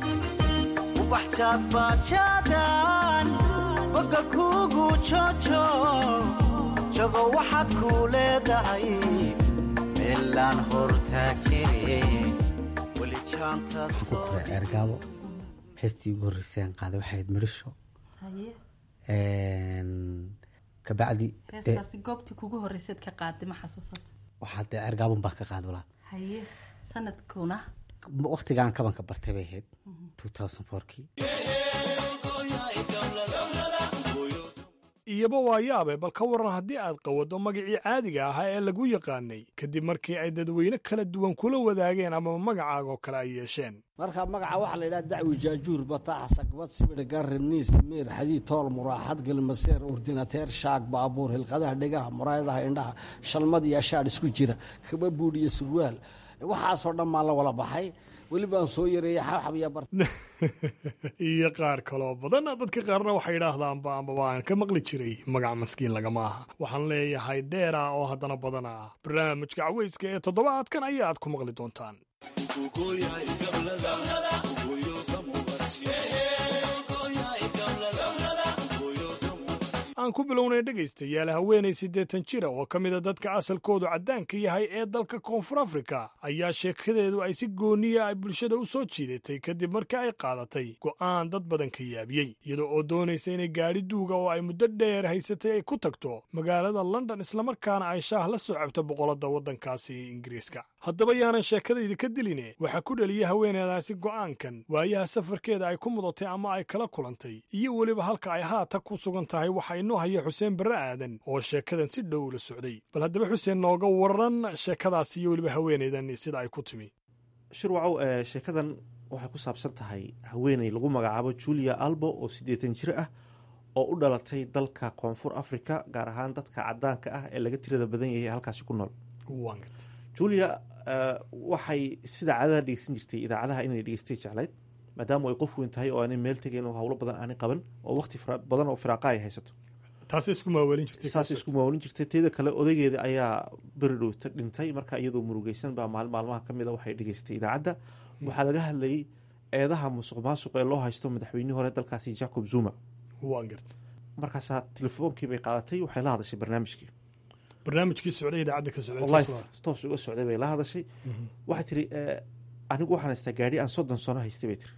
S16: boga kugu jojo jogo waxaad ku leedahay meelaan hortaa jire weli jaanta
S17: soo ergabo heestii ugu horreysay qaaday waxayd mirisho kabacdi
S18: heestaasi goobtii kugu horreysay ka qaaday ma xasuusata?
S17: waxaad ergabo baa ka qaaday walaa
S18: haye sanadkuna
S17: waqtigaan kabanka bartay bay ahayd 2004kii.
S1: iyaba waa yaabe bal ka waran haddii aad qawaddo magacii caadiga ahaa ee lagu yaqaanay kadib markii ay dadweyne kala duwan kula wadaageen ama magacaagoo kale ay yeesheen
S19: marka magaca waxaa la yidhaha dacwi jaajuur bataax sagbad sibidh garri niis miir xadiid tool muraaxad gelmaseer ordinateer shaag baabuur hilqadaha dhegaha muraayadaha indhaha shalmad iyo ashaadh isku jira kaba buudh iyo surwaal waxaasoo dhan maan la wala baxay welibaan soo yareeyey xabxab iyo bar
S1: iyo qaar kaloo badan dadka qaarna waxay yidhaahdaanba ambaba aan ka maqli jiray magac maskiin lagama aha waxaan leeyahay dheera oo haddana badan ah barnaamijka caweyska ee toddobaadkan ayaad ku maqli doontaan aan ku bilownay dhegaystayaal haweenay 80 jira oo ka mida dadka asalkoodu caddaanka yahay ee dalka koonfur afrika ayaa sheekadeedu ay si gooniya ay bulshada u soo jiidatay kadib markii ay qaadatay go'aan dad badan ka yaabiyey iyadoo oo doonaysa inay gaadhi duuga oo ay muddo dheer haysatay ay ku tagto magaalada london islamarkaana ay shaah la soo cabto boqoladda waddankaasi ingiriiska haddaba yaanan sheekadayda ka diline waxaa ku dhaliyay haweeneydaasi go'aankan waayaha safarkeeda ay ku mudatay ama ay kala kulantay iyo weliba halka ay haata ku sugan tahay waxa inoo haya xuseen barre aadan oo sheekadan si dhow la socday bal haddaba xuseen nooga waran sheekadaasi iyo weliba haweeneydan sida ay ku timi
S20: shirwacow sheekadan waxay ku saabsan tahay haweeney lagu magacaabo julia albo oo 80 jir ah oo u dhalatay dalka koonfur africa gaar ahaan dadka caddaanka ah ee laga tirada badan yahay halkaasi ku nool julia waxay sida caadada dhegeysan jirtay idaacadaha inay dhegeystay jeclayd maadaama ay qof weyn tahay oo aanay meel tegayn oo howlo badan aanay qaban oo waqti badan oo firaaqa ay haysato
S1: taas isku maawalin
S20: jirtay teeda kale odaygeeda ayaa beri dhowta dhintay marka iyadoo murugeysan baa maalmaha ka mid a waxay dhegeystay idaacadda waxaa laga hadlayay eedaha musuq maasuq ee loo haysto madaxweynihii hore dalkaasi jacob zuma markaasaa telefoonkii bay qaadatay waxay la hadashay
S1: barnaamijkii socday idaacadda ka
S20: socday toos uga socday bay la hadashay waxay tiri anigu waxaan haystaa gaadhi aan 30 sano haystay bay tiri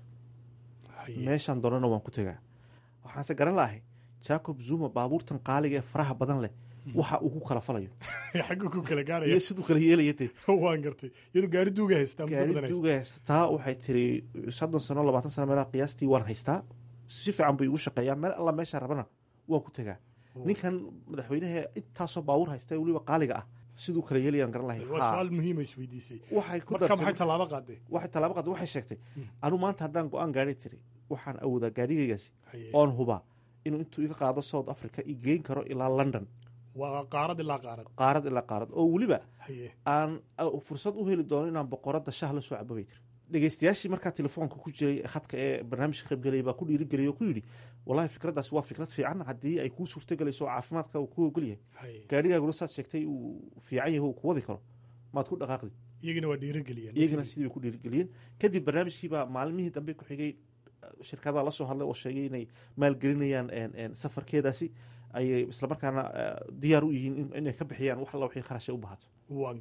S20: meeshaan doonana waan ku tegaa waxaanse garan laahay jacob zuma baabuurtan qaaliga ee faraha badan leh waxa uu ku kala falayo
S1: xaggu ku kala gaaraya
S20: iyo sidoo kale yeelayay
S1: waan gartay iyadoo gaari duuga haystaa
S20: waxay tiri 30 sano 20 sano meelaha qiyaastii waan haystaa si fiican bay ugu shaqeeyaa meel alla meesha rabana waan ku tegaa ninkan madaxweynaha intaasoo baabuur haysta weliba qaaliga ah siduu kala yeelayaan garan lahay
S1: su'aal muhiim ah isweydiisay waxay talaabo qaaday
S20: waxay sheegtay anu maanta haddaan go'aan gaari tiri waxaan awoodaa gaadhigaygaasi oon hubaa inuu intuu iga qaado south africa i geyn karo ilaa london
S1: waa qaarad
S20: ilaa qaarad oo weliba aan fursad u heli doono inaan boqoradda shah la soo cabo bay tiri dhegeystayaashii markaa telefoonka ku jiray khadka ee barnaamijka qaybgalaya baa ku dhiirigeliyay oo ku yidhi wallahi fikraddaas waa fikrad fiican haddii ay kuu suurtagelayso caafimaadka uu ku ogol yahay gaadhigaaguna saad sheegtay uu fiican yahay uu ku wadi karo maad ku dhaqaaqdi iyagana sidii bay ku dhiirigeliyeen kadib barnaamijkiibaa maalmihii dambe ku xigay shirkadaha la soo hadlay oo sheegay inay maalgelinayaan safarkeedaasi ayay islamarkaana diyaar u yihiin inay ka bixiyaan wax alla wixii kharashay u baahato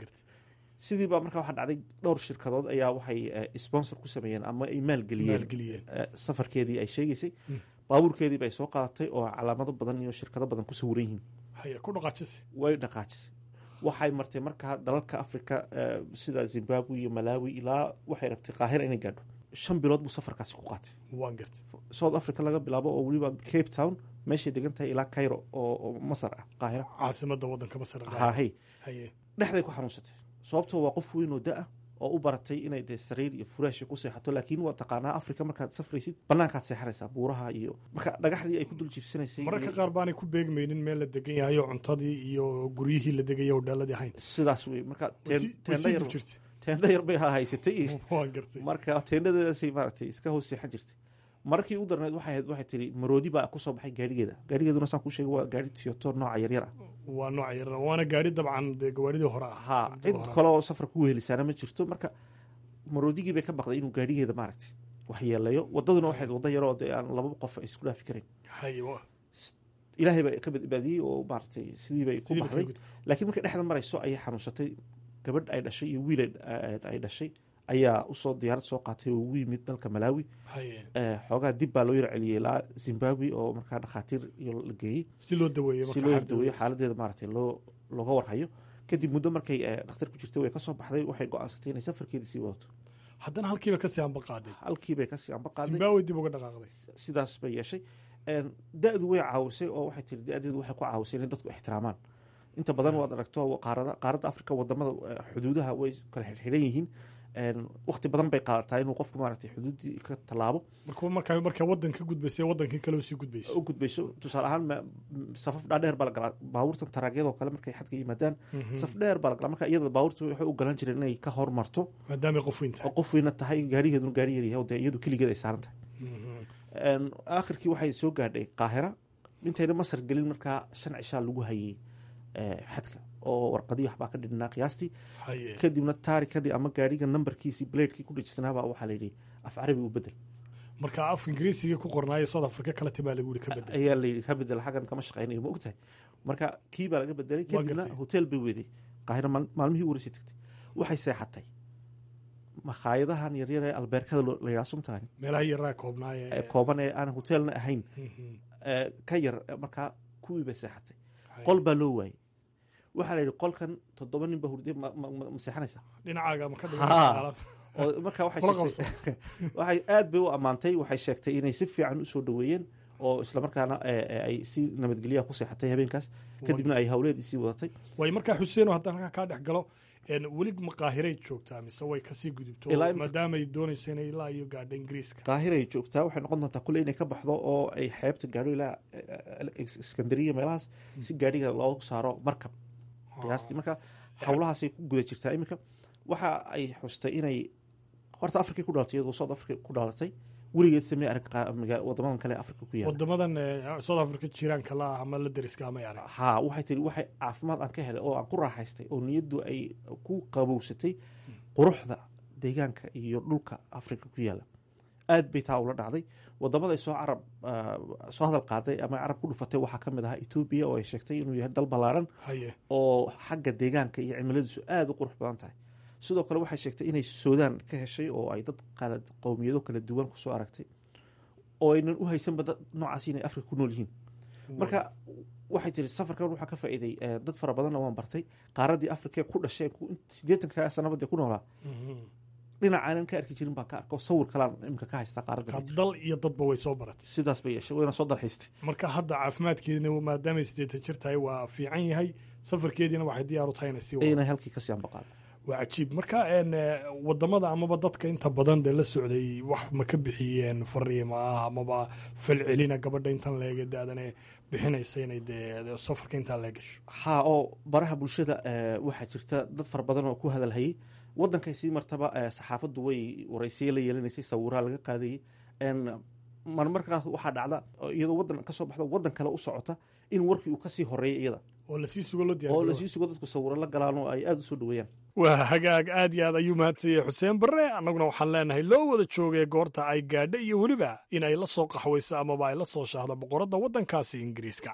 S20: sidii baa markaa waxaa dhacday dhowr shirkadood ayaa waxay sponsor ku sameeyeen ama ay maalgeliyeen safarkeedii ay sheegaysay baabuurkeedii bay soo qaadatay oo calaamado badan iyo shirkado badan ku sawiran yihiin way dhaqaajisay waxay martay markaa dalalka africa sida zimbabwe iyo malawi ilaa waxay rabtay qaahira inay gaadho 5 bilood buu safarkaasi ku qaatay south africa laga bilaabo oo weliba cape town meeshay degan tahay ilaa cairo oo masar ah qaahira
S1: caasimada wadanka masar
S20: dhexday ku xanuunsatay sababtoo waa qof weyn oo da-ah oo u baratay inay dee sariir iyo furaashi ku seexato laakiin waa taqaanaa africa markaad safraysid banaankaad seexanaysaa buuraha iyo marka dhagaxdii ay ku dul jiifsanaysay
S1: mararka qaar baanay ku beegmaynin meel la degan yahay oo cuntadii iyo guryihii la degaya hodhaaladii ahayn
S20: sidaas wey marka teendha yar bay haysatay marka teendhadeedaasay maaragtay iska hoos seexan jirtay markii u darneed waxay tiri maroodi baa kusoo baxay gaadhigeeduna saan kuu sheegay waa gaari Toyota nooca yaryar ah
S1: waa nooca yaryar waana gaari dabcan gawaadhidii hore
S20: ah cid kale oo safar ku helisaana ma jirto marka maroodigii bay ka baqday inuu gaadhigeeda maaragtay wax yeelayo wadaduna waxay wada yar oo aan laba qof isku dhaafi karin ilaahay baa ka badbaadiyey oo maaragtay sidii bay ku baxday laakiin markay dhexda marayso ayay xanuunsatay gabadh ay dhashay iyo wiil ay dhashay ayaa usoo diyaarad soo qaatay oo ugu yimid dalka malawi xoogaa dib baa loo yar celiyey ilaa zimbabwe oo markaa dhakhaatiir iyo la geeyey
S1: si loo daweeyo
S20: xaaladeeda maaragtay looga warhayo kadib muddo markay dhakhtar ku jirtay way kasoo baxday waxay go-aansatay inay safarkeedii sii wadato
S1: haddana halkiiba kasii ambaqaaday
S20: zimbabwe
S1: dib uga dhaqaaqday
S20: sidaas bay yeeshay da-du way caawisay oo waxay tiri da-deedu waxay ku caawisay inay dadku ixtiraamaan inta badan waad aragto qaaradda africa wadamada xuduudaha way kala xirxiran yihiin waqti badan bay qaadataa inuu qofku maaragtay xuduuddii ka tallaabo
S1: markaa wadan ka gudbaysa wadankii kale sii
S20: u gudbayso tusaale ahaan safaf dhaadheer baa la galaa baabuurtan taraagyadoo kale markay xadka yimaadaan saf dheer baa la galaa marka iyada baabuurta waxay u galan jireen inay ka hormarto
S1: maadaamay qof
S20: weyna tahay gaarigeeduna gaari yaryahay dee iyadu keligeed ay saaran tahay aakhirkii waxay soo gaadhay qaahira intayna masar gelin markaa 5 cishaa lagu hayay xadka oo warqadii waxbaa ka dhidhnaa qiyaastii kadibna taarikadii ama gaariga nambarkiisii blaydkii ku dhejisanaabaa waxaa layidhi af carabi u bedel
S1: marka af ingiriisigii ku qornaayo south africa kalete baa lagu yihi ka bedel
S20: ayaa layidhi ka bedel xaggan kama shaqaynayo ma ogtahay marka kii baa laga bedelay kadibna hotel bay weeday qaahira maalmihii u horeysay tagtay waxay seexatay makhaayadahan yaryar ee albeerkada la yidhaha sumtaani
S1: meelaha yaraa koobnaaye
S20: kooban ee aan hotelna ahayn ka yar markaa kuwii bay seexatay qol baa loo waayey waxaa la yidhi qolkan 7 nin ba hurday ma seexanaysaa
S1: dhinacaaga ma ka
S20: marka waxay aad bay u ammaantay waxay sheegtay inay si fiican usoo dhaweeyeen oo islamarkaana ay si nabadgelyaha ku seexatay habeenkaas kadibna ay hawleedii sii wadatay
S1: way markaa xuseen haddaan halkaa kaa dhex galo weli qaahiray joogtaa mise way kasii gudubto maadaamay doonaysa inay ilaa iyo gaadha ingiriiska
S20: qaahiray joogtaa waxay noqon doontaa kulle inay ka baxdo oo ay xeebta gaadho ilaa iskandariya meelahaas si gaadhiga loogu saaro markab qiyaastii marka hawlahaasay ku guda jirtaa iminka waxa ay xustay inay horta africa ku dhalatay iyadoo south africa ku dhalatay weligeed samee arag wadamadan kale africa ku yaala
S1: wadamadan south africa jiraanka la ah ama la deriska ama arag
S20: waxay tiri waxay caafimaad aan ka helay oo aan ku raaxaystay oo niyaddu ay ku qabowsatay quruxda deegaanka iyo dhulka africa ku yaala aad bay taa ula dhacday wadamada ay soo hadal qaaday ama carab ku dhufatay waxaa ka mid ahaa Ethiopia oo ay sheegtay inuu yahay dal ballaaran oo xagga deegaanka iyo cimiladiisu aad u qurux badan tahay sidoo kale waxay sheegtay inay Suudaan ka heshay oo ay dad qowmiyado kala duwan kusoo aragtay oo aynan u haysanba dad noocaas inay Afrika ku nool yihiin marka waxay tiri safarkan waxaa ka faa'iiday dad fara badan oo aan bartay qaaradii Afrika ku dhashay 80 sanadii ku noolaa dhinacaanan ka arki jirin baa ka arko sawir kalaan imika ka haysta qaaradda
S1: dal iyo dadba way soo baratay
S20: sidaas bay yeeshay wayna soo dalxiistay
S1: marka hadda caafimaadkeedina maadaamay 80 jir tahay waa fiican yahay safarkeediina waxay diyaar u tahay
S20: inay halkii kasii ambaqaado
S1: waa cajiib marka wadamada amaba dadka inta badan dee la socday wax ma ka bixiyeen fariima ah amaba falcelina gabadha intan leega daadane bixinaysa inay dee safarka intaa lee gasho
S20: oo baraha bulshada waxaa jirta dad fara badan oo ku hadalhayay wadankay sii martaba saxaafaddu way waraysiye la yeelanaysay sawiraha laga qaadayay marmarkaas waxaa dhacda iyadoo wadan ka soo baxda wadan kale u socota in warkii uu kasii horeeyay iyada
S1: oo lasii sugo
S20: dadku sawiro la galaan oo ay aada u soo dhaweeyaan
S1: waa hagaag aad iyo aad ayuu mahadsanyay xuseen barre annaguna waxaan leenahay loo wada joogay goorta ay gaadha iyo weliba in ay la soo qaxwayso amaba ay la soo shaahdo boqoradda waddankaasi ingiriiska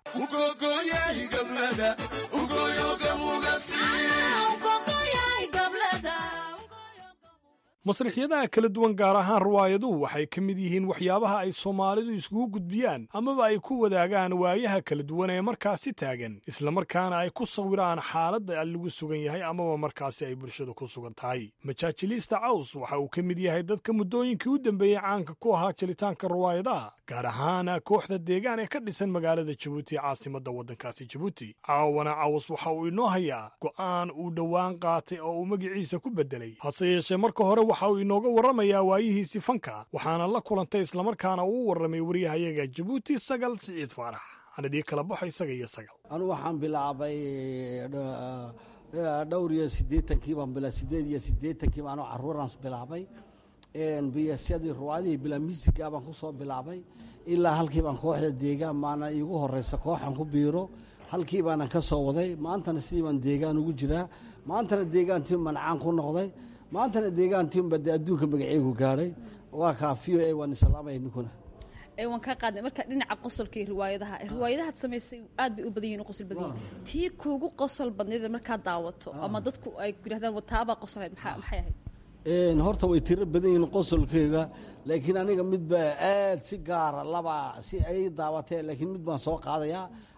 S1: masrixyadaha kala duwan gaar ahaan riwaayaduhu waxay ka mid yihiin waxyaabaha ay soomaalidu iskugu gudbiyaan amaba ay ku wadaagaan waayaha kala duwan ee markaasi taagan islamarkaana ay ku sawiraan xaaladda lagu sugan yahay amaba markaasi ay bulshadu ku sugan tahay majaajiliista caws waxa uu ka mid yahay dadka muddooyinkii u dambeeyey caanka ku ahaa jelitaanka riwaayadaha gaar ahaan kooxda deegaan ee ka dhisan magaalada jabuuti caasimadda waddankaasi jabuuti caawana caws waxa uu inoo hayaa go'aan uu dhowaan qaatay oo uu magiciisa ku beddelay hase yeeshee marka hore waxa uu inooga warramayaa waayihiisii fanka waxaana la kulantay islamarkaana uu warramay waryahayaga jabuuti sagal siciid faarax aan idii kala baxo isaga iyo sagal
S19: anu waxaan bilaabay dhowr iyo 80kii baan bilaa 88kii baan caruuraan bilaabay biyasyadii ruwaadihii bilaa miisiga baan ku soo bilaabay ilaa halkii baan kooxda deegaan maana iigu horeysa kooxan ku biiro halkii baanan ka soo waday maantana sidii baan deegaan ugu jiraa maantana deegaantii mancaan ku noqday maantana deegaantiinba dee adduunka magaceegu gaadhay waa kaafiyo ee waan islaamay ninkuna
S21: waan ka qaaday marka dhinaca qosolka iyo riwaayadahaad samaysay aad bay u badan yihiin qosol badan yihiin tii kuugu qosol badneed markaad daawato ama dadku ay yidhahdaan wataabaa qosolayd maxay ahayd
S19: horta way tiro badan yihiin qosolkeyga laakiin aniga midba aad si gaara laba si ay daawateen laakiin mid baan soo qaadayaa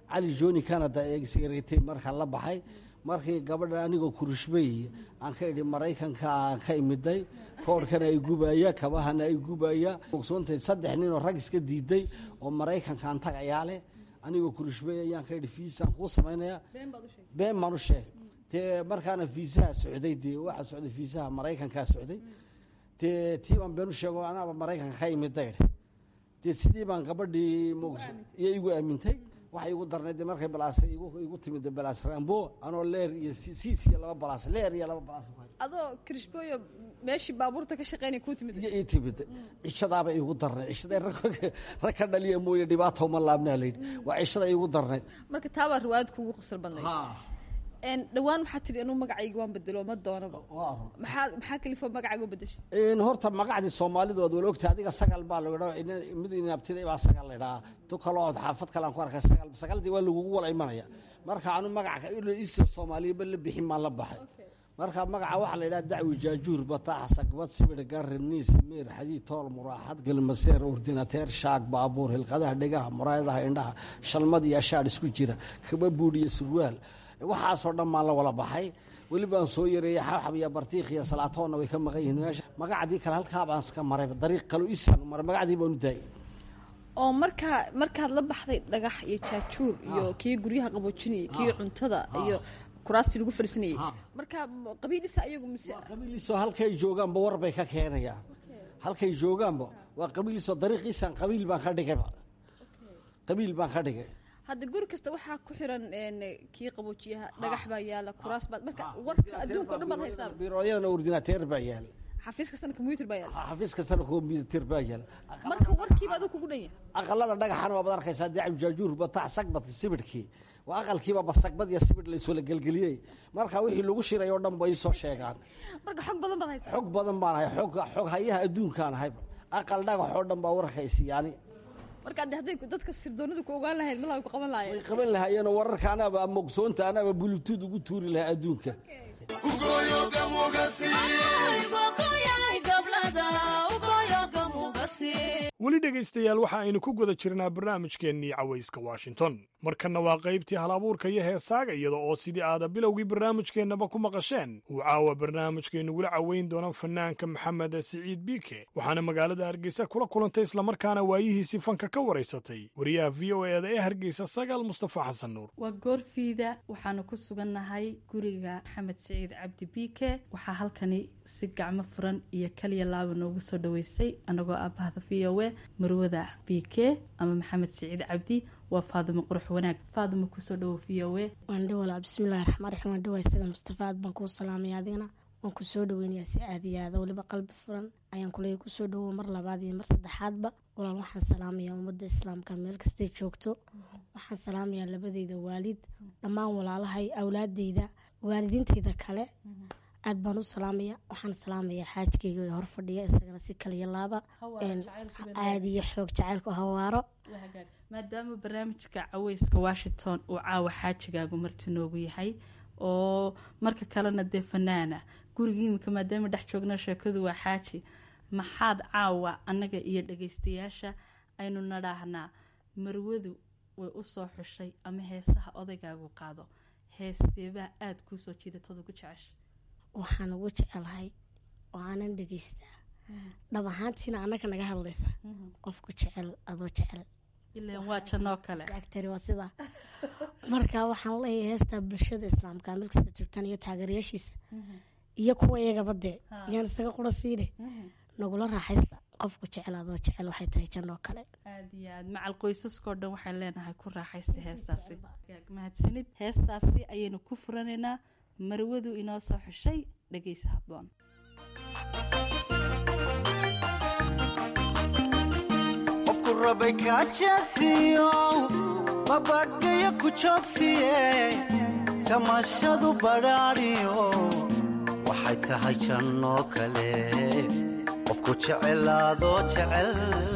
S19: cali joni canada ee secretary markaa la baxay markii gabadha anigoo kurishbey aan ka idhi maraykanka aan ka imiday koodhkana ay gubaya kabahana ay gubaya ogsoontay 3 nin oo rag iska diiday oo maraykanka aan tagayaa leh anigoo kurishbey ayaan ka idhi fiisaan kuu samaynaya been baan u sheegay dee markaana fiisaha socday dee waxaa socday fiisaha maraykankaa socday dee tii baan been u sheego anaaba maraykanka ka imiday dee sidii baan gabadhii iyo igu aamintay waxay igu darnayd markay balaas igu timid balaas rambo anoo leer iyo siis iyo laba balaas leer iyo laba balaas
S21: adoo krishbooyo meeshii baabuurta ka shaqeynay ku timid
S19: iyo timid cishadaaba igu darnayd cishada rag ka dhaliya mooye dhibaato ma laabnaa leeyid waa cishada igu darnayd
S21: marka taaba riwaayad kugu qosol badnayd dhawaan waxaa tiri inuu magacayga waan bedelo ma doonaba maxaa kalifo magacayga u bedeshay
S19: horta magacdii soomaalidu waad wala ogtahay adiga sagal baa lagu dhaho mid inabtiday baa sagal la dhahaa tu kaloo xaafad kale aan ku arkay sagaldii waa lagugu wala imanaya marka anu magaca isa soomaaliba la bixin maan la baxay marka magaca waxaa la yidhaha dacwi jaajuur bataax sagbad sibir garniis meer xadiid tool muraaxad galmaseer ordinateer shaag baabuur hilqadaha dhegaha muraayadaha indhaha shalmad iyo ashaadh isku jira kaba buudh iyo surwaal waxaasoo dhan maan la wala baxay weli baan soo yareeyey xabxab iyo bartiiq iyo salaatoonna way ka maqan yihiin meesha magacdii kale halkaa baan iska maray dariiq kaloo isaan maray magacdii baan u daayay
S21: oo markaad la baxday dhagax iyo jaajuur iyo kii guryaha qaboojinayay kii cuntada iyo kuraastii lagu fadhiisanayay marka qabiilisa iyagu mise
S19: qabiiliso halkay joogaanba war bay ka keenayaan halkay joogaanba waa qabiiliso dariiq isaan qabiil baan ka dhigay
S21: hadda guri kasta waxaa ku xiran kii qaboojiyaha dhagax baa yaala kuraas baad marka warka adduunka oo dhan baad haysaa
S19: biirooyadana ordinateer baa yaala
S21: xafiis kastana computer baa yaala
S19: xafiis kastana computer baa yaala
S21: marka warkii baad kugu dhan yahay
S19: aqalada dhagaxana waa baad arkaysaa dacab jaajuur batax sagbad sibirkii waa aqalkiiba basagbad iyo sibir la iswala gelgeliyey marka wixii lagu shiray oo dhan bay soo sheegaan
S21: marka xog badan baad haysaa
S19: xog badan baan hay xog hayaha adduunkaan hay aqal dhagax oo dhan baa warkaysi yani
S21: marka hadday dadka sirdoonadu ku ogaan lahayd malaha ku qaban lahaayeen
S19: way qaban lahaayeen wararka anaaba ama ogsoonta anaaba bulutud ugu tuuri lahaa adduunka
S1: weli dhegaystayaal waxa aynu ku guda jirnaa barnaamijkeennii cawayska washington markanna waa qaybtii halabuurka iyo heesaaga iyada oo sidii aada bilowgii barnaamijkeennaba ku maqasheen uu caawa barnaamijkeennugula caweyn doona fanaanka maxamed siciid biike waxaana magaalada hargeysa kula kulantay islamarkaana waayihiisii fanka ka waraysatay wariyaha v o eda ee hargeysa sagaal mustafa xasan nuur
S18: waa goorfiida waxaanu ku sugannahay guriga maxamed siciid cabdi biike waxaa halkani si gacmo furan iyo kaliya laaba noogu soo dhaweysay anagoo aabahda v o e marwada biike ama maxamed siciid cabdi waa faadimo qurux wanaag faadimo kusoo dhawo v o e
S6: waan dhawala bismillahi raxmaan raxiim waan dhawaa sida mustafa aad baan kuu salaamaya adigana waan ku soo dhaweynayaa si aad iyo aada weliba qalbi furan ayaan kuleeya kusoo dhawo mar labaad iyo mar saddexaadba walaal waxaan salaamayaa ummadda islaamka meel kastay joogto waxaan salaamayaa labadeyda waalid dhammaan walaalahay awlaadeyda waalidiinteyda kale aad baan u salaamaya waxaan salaamayaa xaajkeyga hor fadhiya isagana si kaliya laaba aada iyo xoog jacaylku hawaaro
S18: maadaama barnaamijka caweyska washington uu caawa xaajigaagu marti noogu yahay oo marka kalena dee fanaana gurigii imika maadaama dhex joogna sheekadu waa xaaji maxaad caawa annaga iyo dhagaystayaasha aynu nadhaahnaa marwadu way u soo xushay ama heesaha odaygaagu qaado heesteebaa aada kuu soo jiidatooda ku jecesha
S6: waxaan ugu jecelahay oo aanan dhegaystaa dhab ahaantiina annaga naga hadlaysa qofku jecel adoo jecel
S18: ilaan waa janoo kale
S6: agtari waa sidaa marka waxaan leeyahay heestaa bulshada islaamka meel kasta joogtaan iyo taageerayaashiisa iyo kuwa iyagaba dee iyaan isaga qura siine nagula raaxaysta qofku jecel adoo jecel waxay tahay janoo kale
S18: aad iyo aad macal qoysaskao dhan waxaan leenahay ku raaxaysta heestaasi mahadsanid heestaasi ayaynu ku furanaynaa marwadu inoo soo xushay dhegaysa habboon
S16: qofku rabay kaajasiyo mabagayo ku joogsiye jamashadu badhaadhiyo waxay tahay jannoo kale qofku jecelaadoo jecel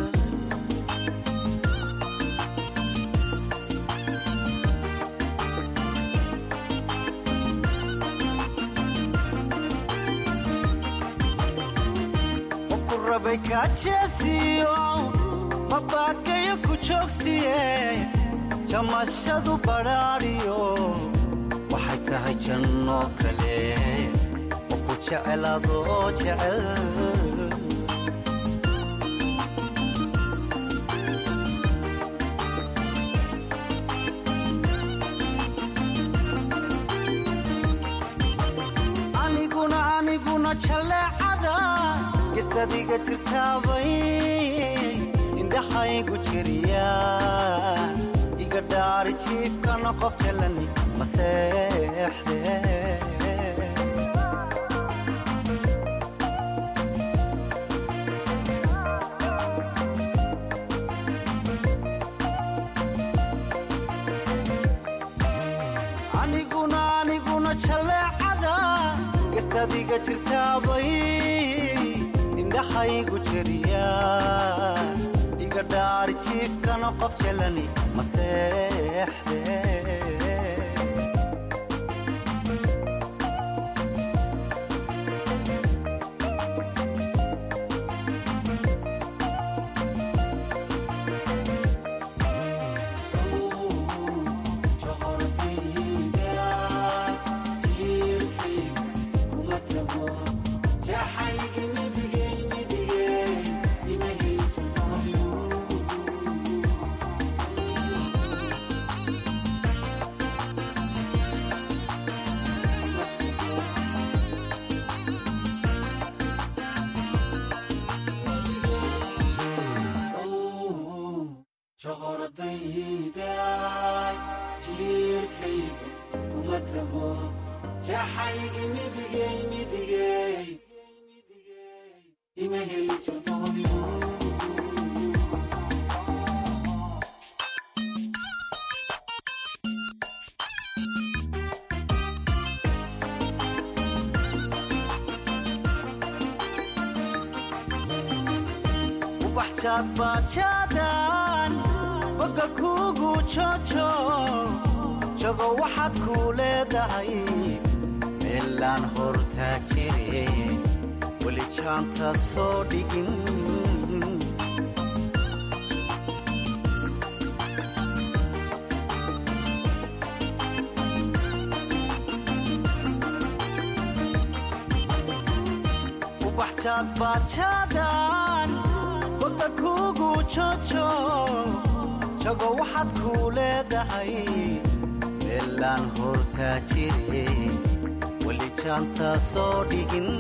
S16: rabay kaajasiyo mabagayo ku joogsiye jamashadu badhaadhiyo waxay tahay janno kale oo ku jecel adoo jecel aniguna jaleecada gestadiga jirtaabay indhaxaygu jiriya iga dhaari jiibkana qof jalani maseexde aniguna jaleecada gestadiga jirtaabay indhaxaygu jiriya iga dhaari jiibkana qof jalani maseexde bajadan boga kugu jojo jogo waxaad ku leedahay meelaan hortaa jire weli jaanta soo dhigin bajadan boga kugu jojo jogo waxaad ku leedahay meelaan hortaa jire weli jaanta soo dhigin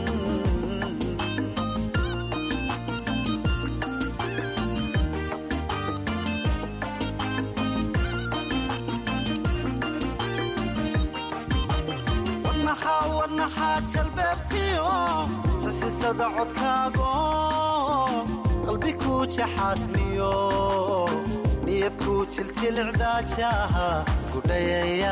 S16: wadnaxaa jalbeebtiyo sasisada codkaago qalbi ku jaxaasmiyo niyad ku jiljilcdaajaha gudhayaya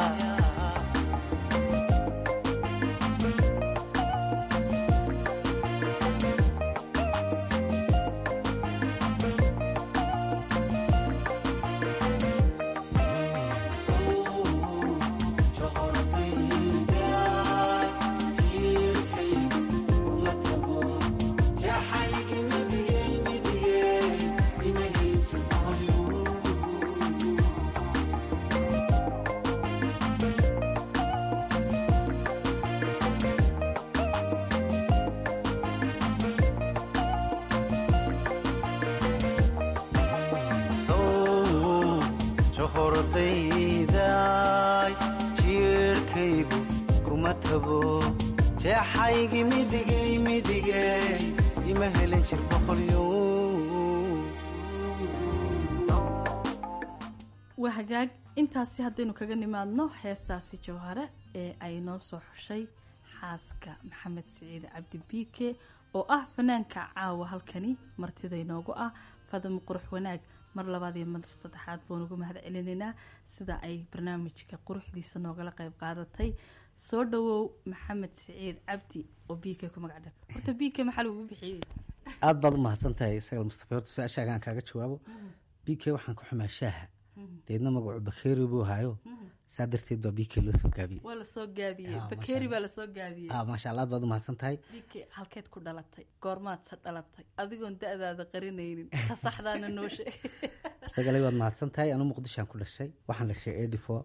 S18: waa hagaag intaasi haddaynu kaga nimaadno heestaasi jawhare ee ay noo soo xushay xaaska maxamed siciid cabdi biike oo ah fanaanka caawa halkani martida inoogu ah fadamo qurux wanaag mar labaad iyo mar saddexaad baan ugu mahad celinaynaa sida ay barnaamijka quruxdiisa noogala qayb qaadatay soo dhawow maxamed siciid cabdi oo biike ku magac dhab horta biike maxaa lagu bixiyey
S17: aada baad u mahadsantahay isagal mustafa horta su-aashaagaan kaaga jawaabo biike waxaan ku xumaa shaaha deedna magacu bakeeri buu hayo saa darteed baa biike loo soo gaabiyey
S18: waa lasoo gaabiyey bakeeri baa lasoo gaabiyey
S17: maasha allah aad baad u mahadsan tahay
S18: biike halkeed ku dhalatay goormaad se dhalatay adigoon da-daada qarinaynin ta saxdaana noo sheeg
S17: sagalay waad mahadsan tahay anu muqdishoan ku dhashay waxaan dhashay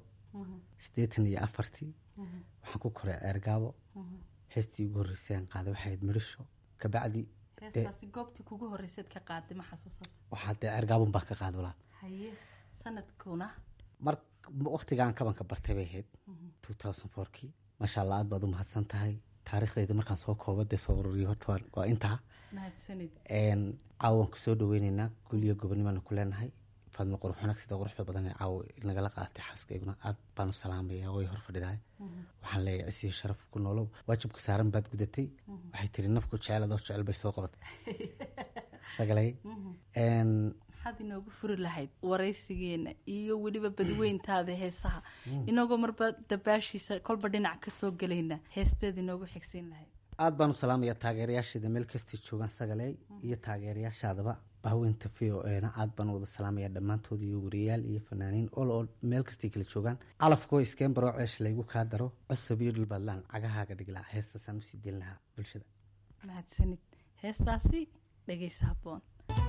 S17: 84 waxaan ku koray ceergaabo heestii ugu horreysay aan qaaday waxay ahayd midhisho kabacdi
S18: heestaasi goobtii kugu horreysayd ka qaaday ma xasuusata
S17: waxaa dee ceergaabun baan ka qaad walaa
S18: haye sanadkuna
S17: mar waqtigaan kabanka bartay bay ahayd 2004kii maasha allah aad baad u mahadsan tahay taariikhdayda markaan soo koobade soo ururiyo horta waa intaa
S18: mahadsanid
S17: caawan ku soo dhaweynaynaa guliyo gobonimana ku leenahay faadma quruxunag sida quruxda badan ee caawa nagala qaadatay xaaskayguna aad baan u salaamaya way hor fadhidahay waxaan leeyahay cisiyo sharaf ku noolow waajibka saaran baad gudatay waxay tiri nafku jecel adoo jecel bay soo qabatay sagalay
S18: maxaad inoogu furi lahayd waraysigeena iyo weliba badweyntaada heesaha inagoo marba dabaashiisa kolba dhinac ka soo gelayna heesteeda inoogu xigsiin lahayd
S17: aad baan u salaamaya taageerayaasheeda meel kastay joogaan sagaley iyo taageerayaashaadaba bahweynta v o na aad baan wada salaamaya dhammaantood iyo wariyayaal iyo fanaaniin oo meel kastay kala joogaan calafkoo iskeen baroo ceesh laygu kaa daro cusub iyo dhulbaadlaan cagahaaga dhiglaa heestaasaan usii deyn lahaa bulshada
S18: mahadsanid heestaasi dhegeysa habboon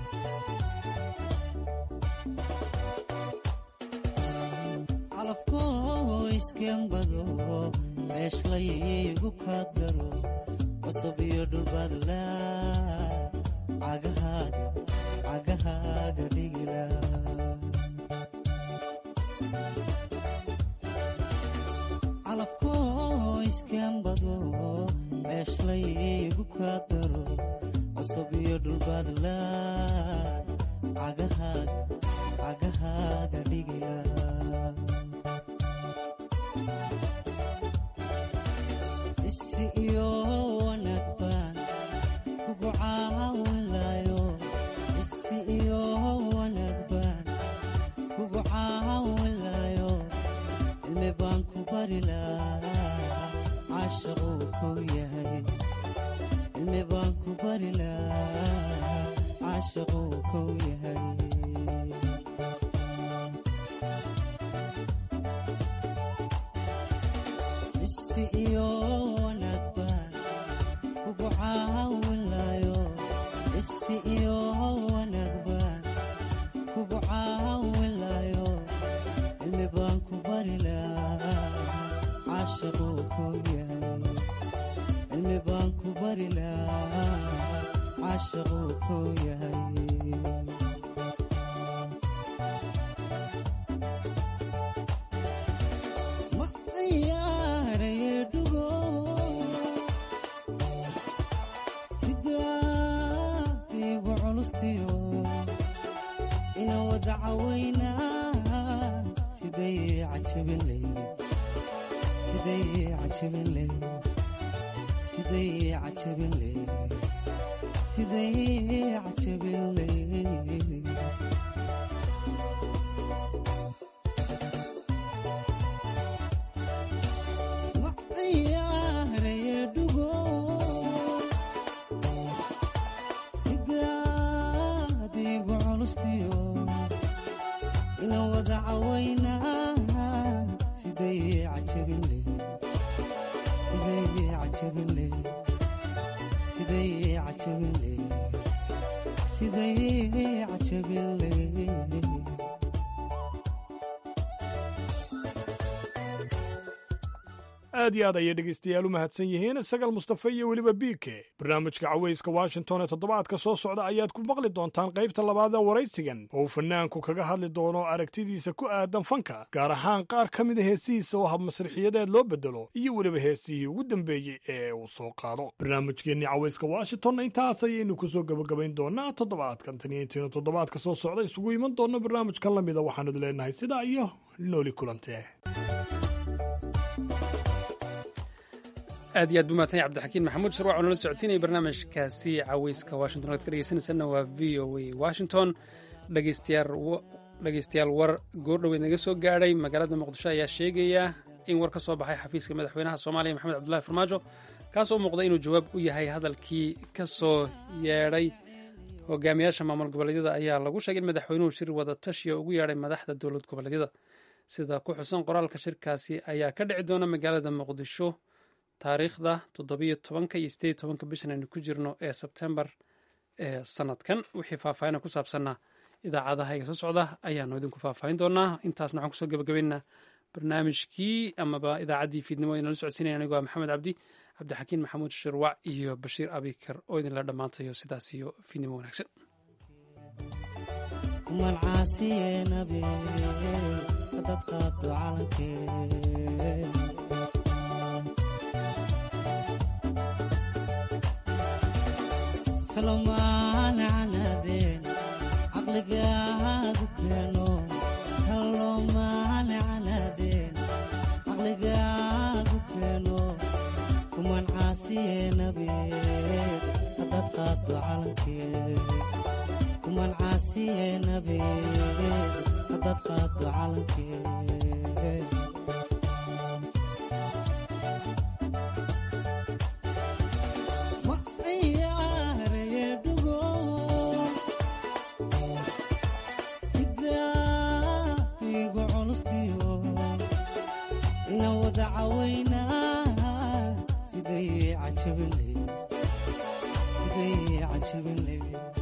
S16: calafkoo iskeenbado ceesh laygu kaa daro cusub iyo dhulbaadlaan cagahaaga dhigila calafkoo iskeenbado ceesh laygu kaa daro cusub iyo dhulbaadlaan cagahaaga dhigila isi iyo wanaag baan kugu caawinlayo isi iyo wanaag baan kugu caawinlayo cilmi baan ku bari lahaa caashaquu kow yahay cilmi baan ku bari lahaa caashaquu kow yahay isi iyo wanaag baan kugu caawinlayo isi iyo wanaag baan kugu caawinlayo cilmi baan ku bari lahaa caashaquu kow yahay cilmi baan ku bari lahaa caashaquu kow yahay ina wada cawaynaa siday cajabinley ma ciyaaraye dhugo sidaadiigu culustiyo ina wada cawaynaa siday cajabinley
S1: aad iyo aad ayay dhegaystayaal u mahadsan yihiin sagal mustafe iyo weliba biike barnaamijka cawayska washington ee toddobaadka soo socda ayaad ku maqli doontaan qaybta labaad ee waraysigan oo uu fanaanku kaga hadli doono aragtidiisa ku aadan fanka gaar ahaan qaar ka mida heesihiisa oo hab masrixiyadeed loo bedelo iyo weliba heesihii ugu dambeeyey ee uu soo qaado barnaamijkeennii cawayska washingtonna intaas ayaynu kusoo gabagabayn doonaa toddobaadkan taniyo intaynu toddobaadka soo socda isugu iman doonno barnaamijkan la mida waxaanu idin leenahay sidaa iyo nooli kulantee
S2: aad iyo aad buu mahadsan yahay cabdixakiin maxamuud sharwac oo nala socotiinaya barnaamijkaasi cawayska washington oad ka dhegeysanaysanna waa v o a washington dhegeystayaal war goordhoweed naga soo gaadhay magaalada muqdisho ayaa sheegaya in war ka soo baxay xafiiska madaxweynaha soomaaliya maxamed cabdullahi farmaajo kaas oo muuqda inuu jawaab u yahay hadalkii ka soo yeedhay hogaamiyaasha maamul goboleedyada ayaa lagu sheegay in madaxweynuhu shir wada tashiya ugu yeedhay madaxda dowlad goboleedyada sida ku xusan qoraalka shirkaasi ayaa ka dhici doona magaalada muqdisho taariikhda 17 iyo 18 bishan aynu ku jirno ee sebtembar ee sanadkan wixii faahfaahina ku saabsanna idaacadaha iga soo socda ayaanu idinku faahfaahin doonaa. intaasna waxaan kusoo gabagabaynaa barnaamijkii amaba idaacaddii fiidnimo inala socodsiinaya anigu waa maxamed cabdixakiin maxamuud shirwac iyo bashiir abikar oo idinla dhammaantayo sidaas iyo fiidnimo wanaagsan.
S16: caqligaagu keeno talomaane canaadeen caqligaagu keeno kuman caasiye nabeed haddaad qaado calankeed kuman caasiye nabeed haddaad qaado calankeed sidee cajabin leed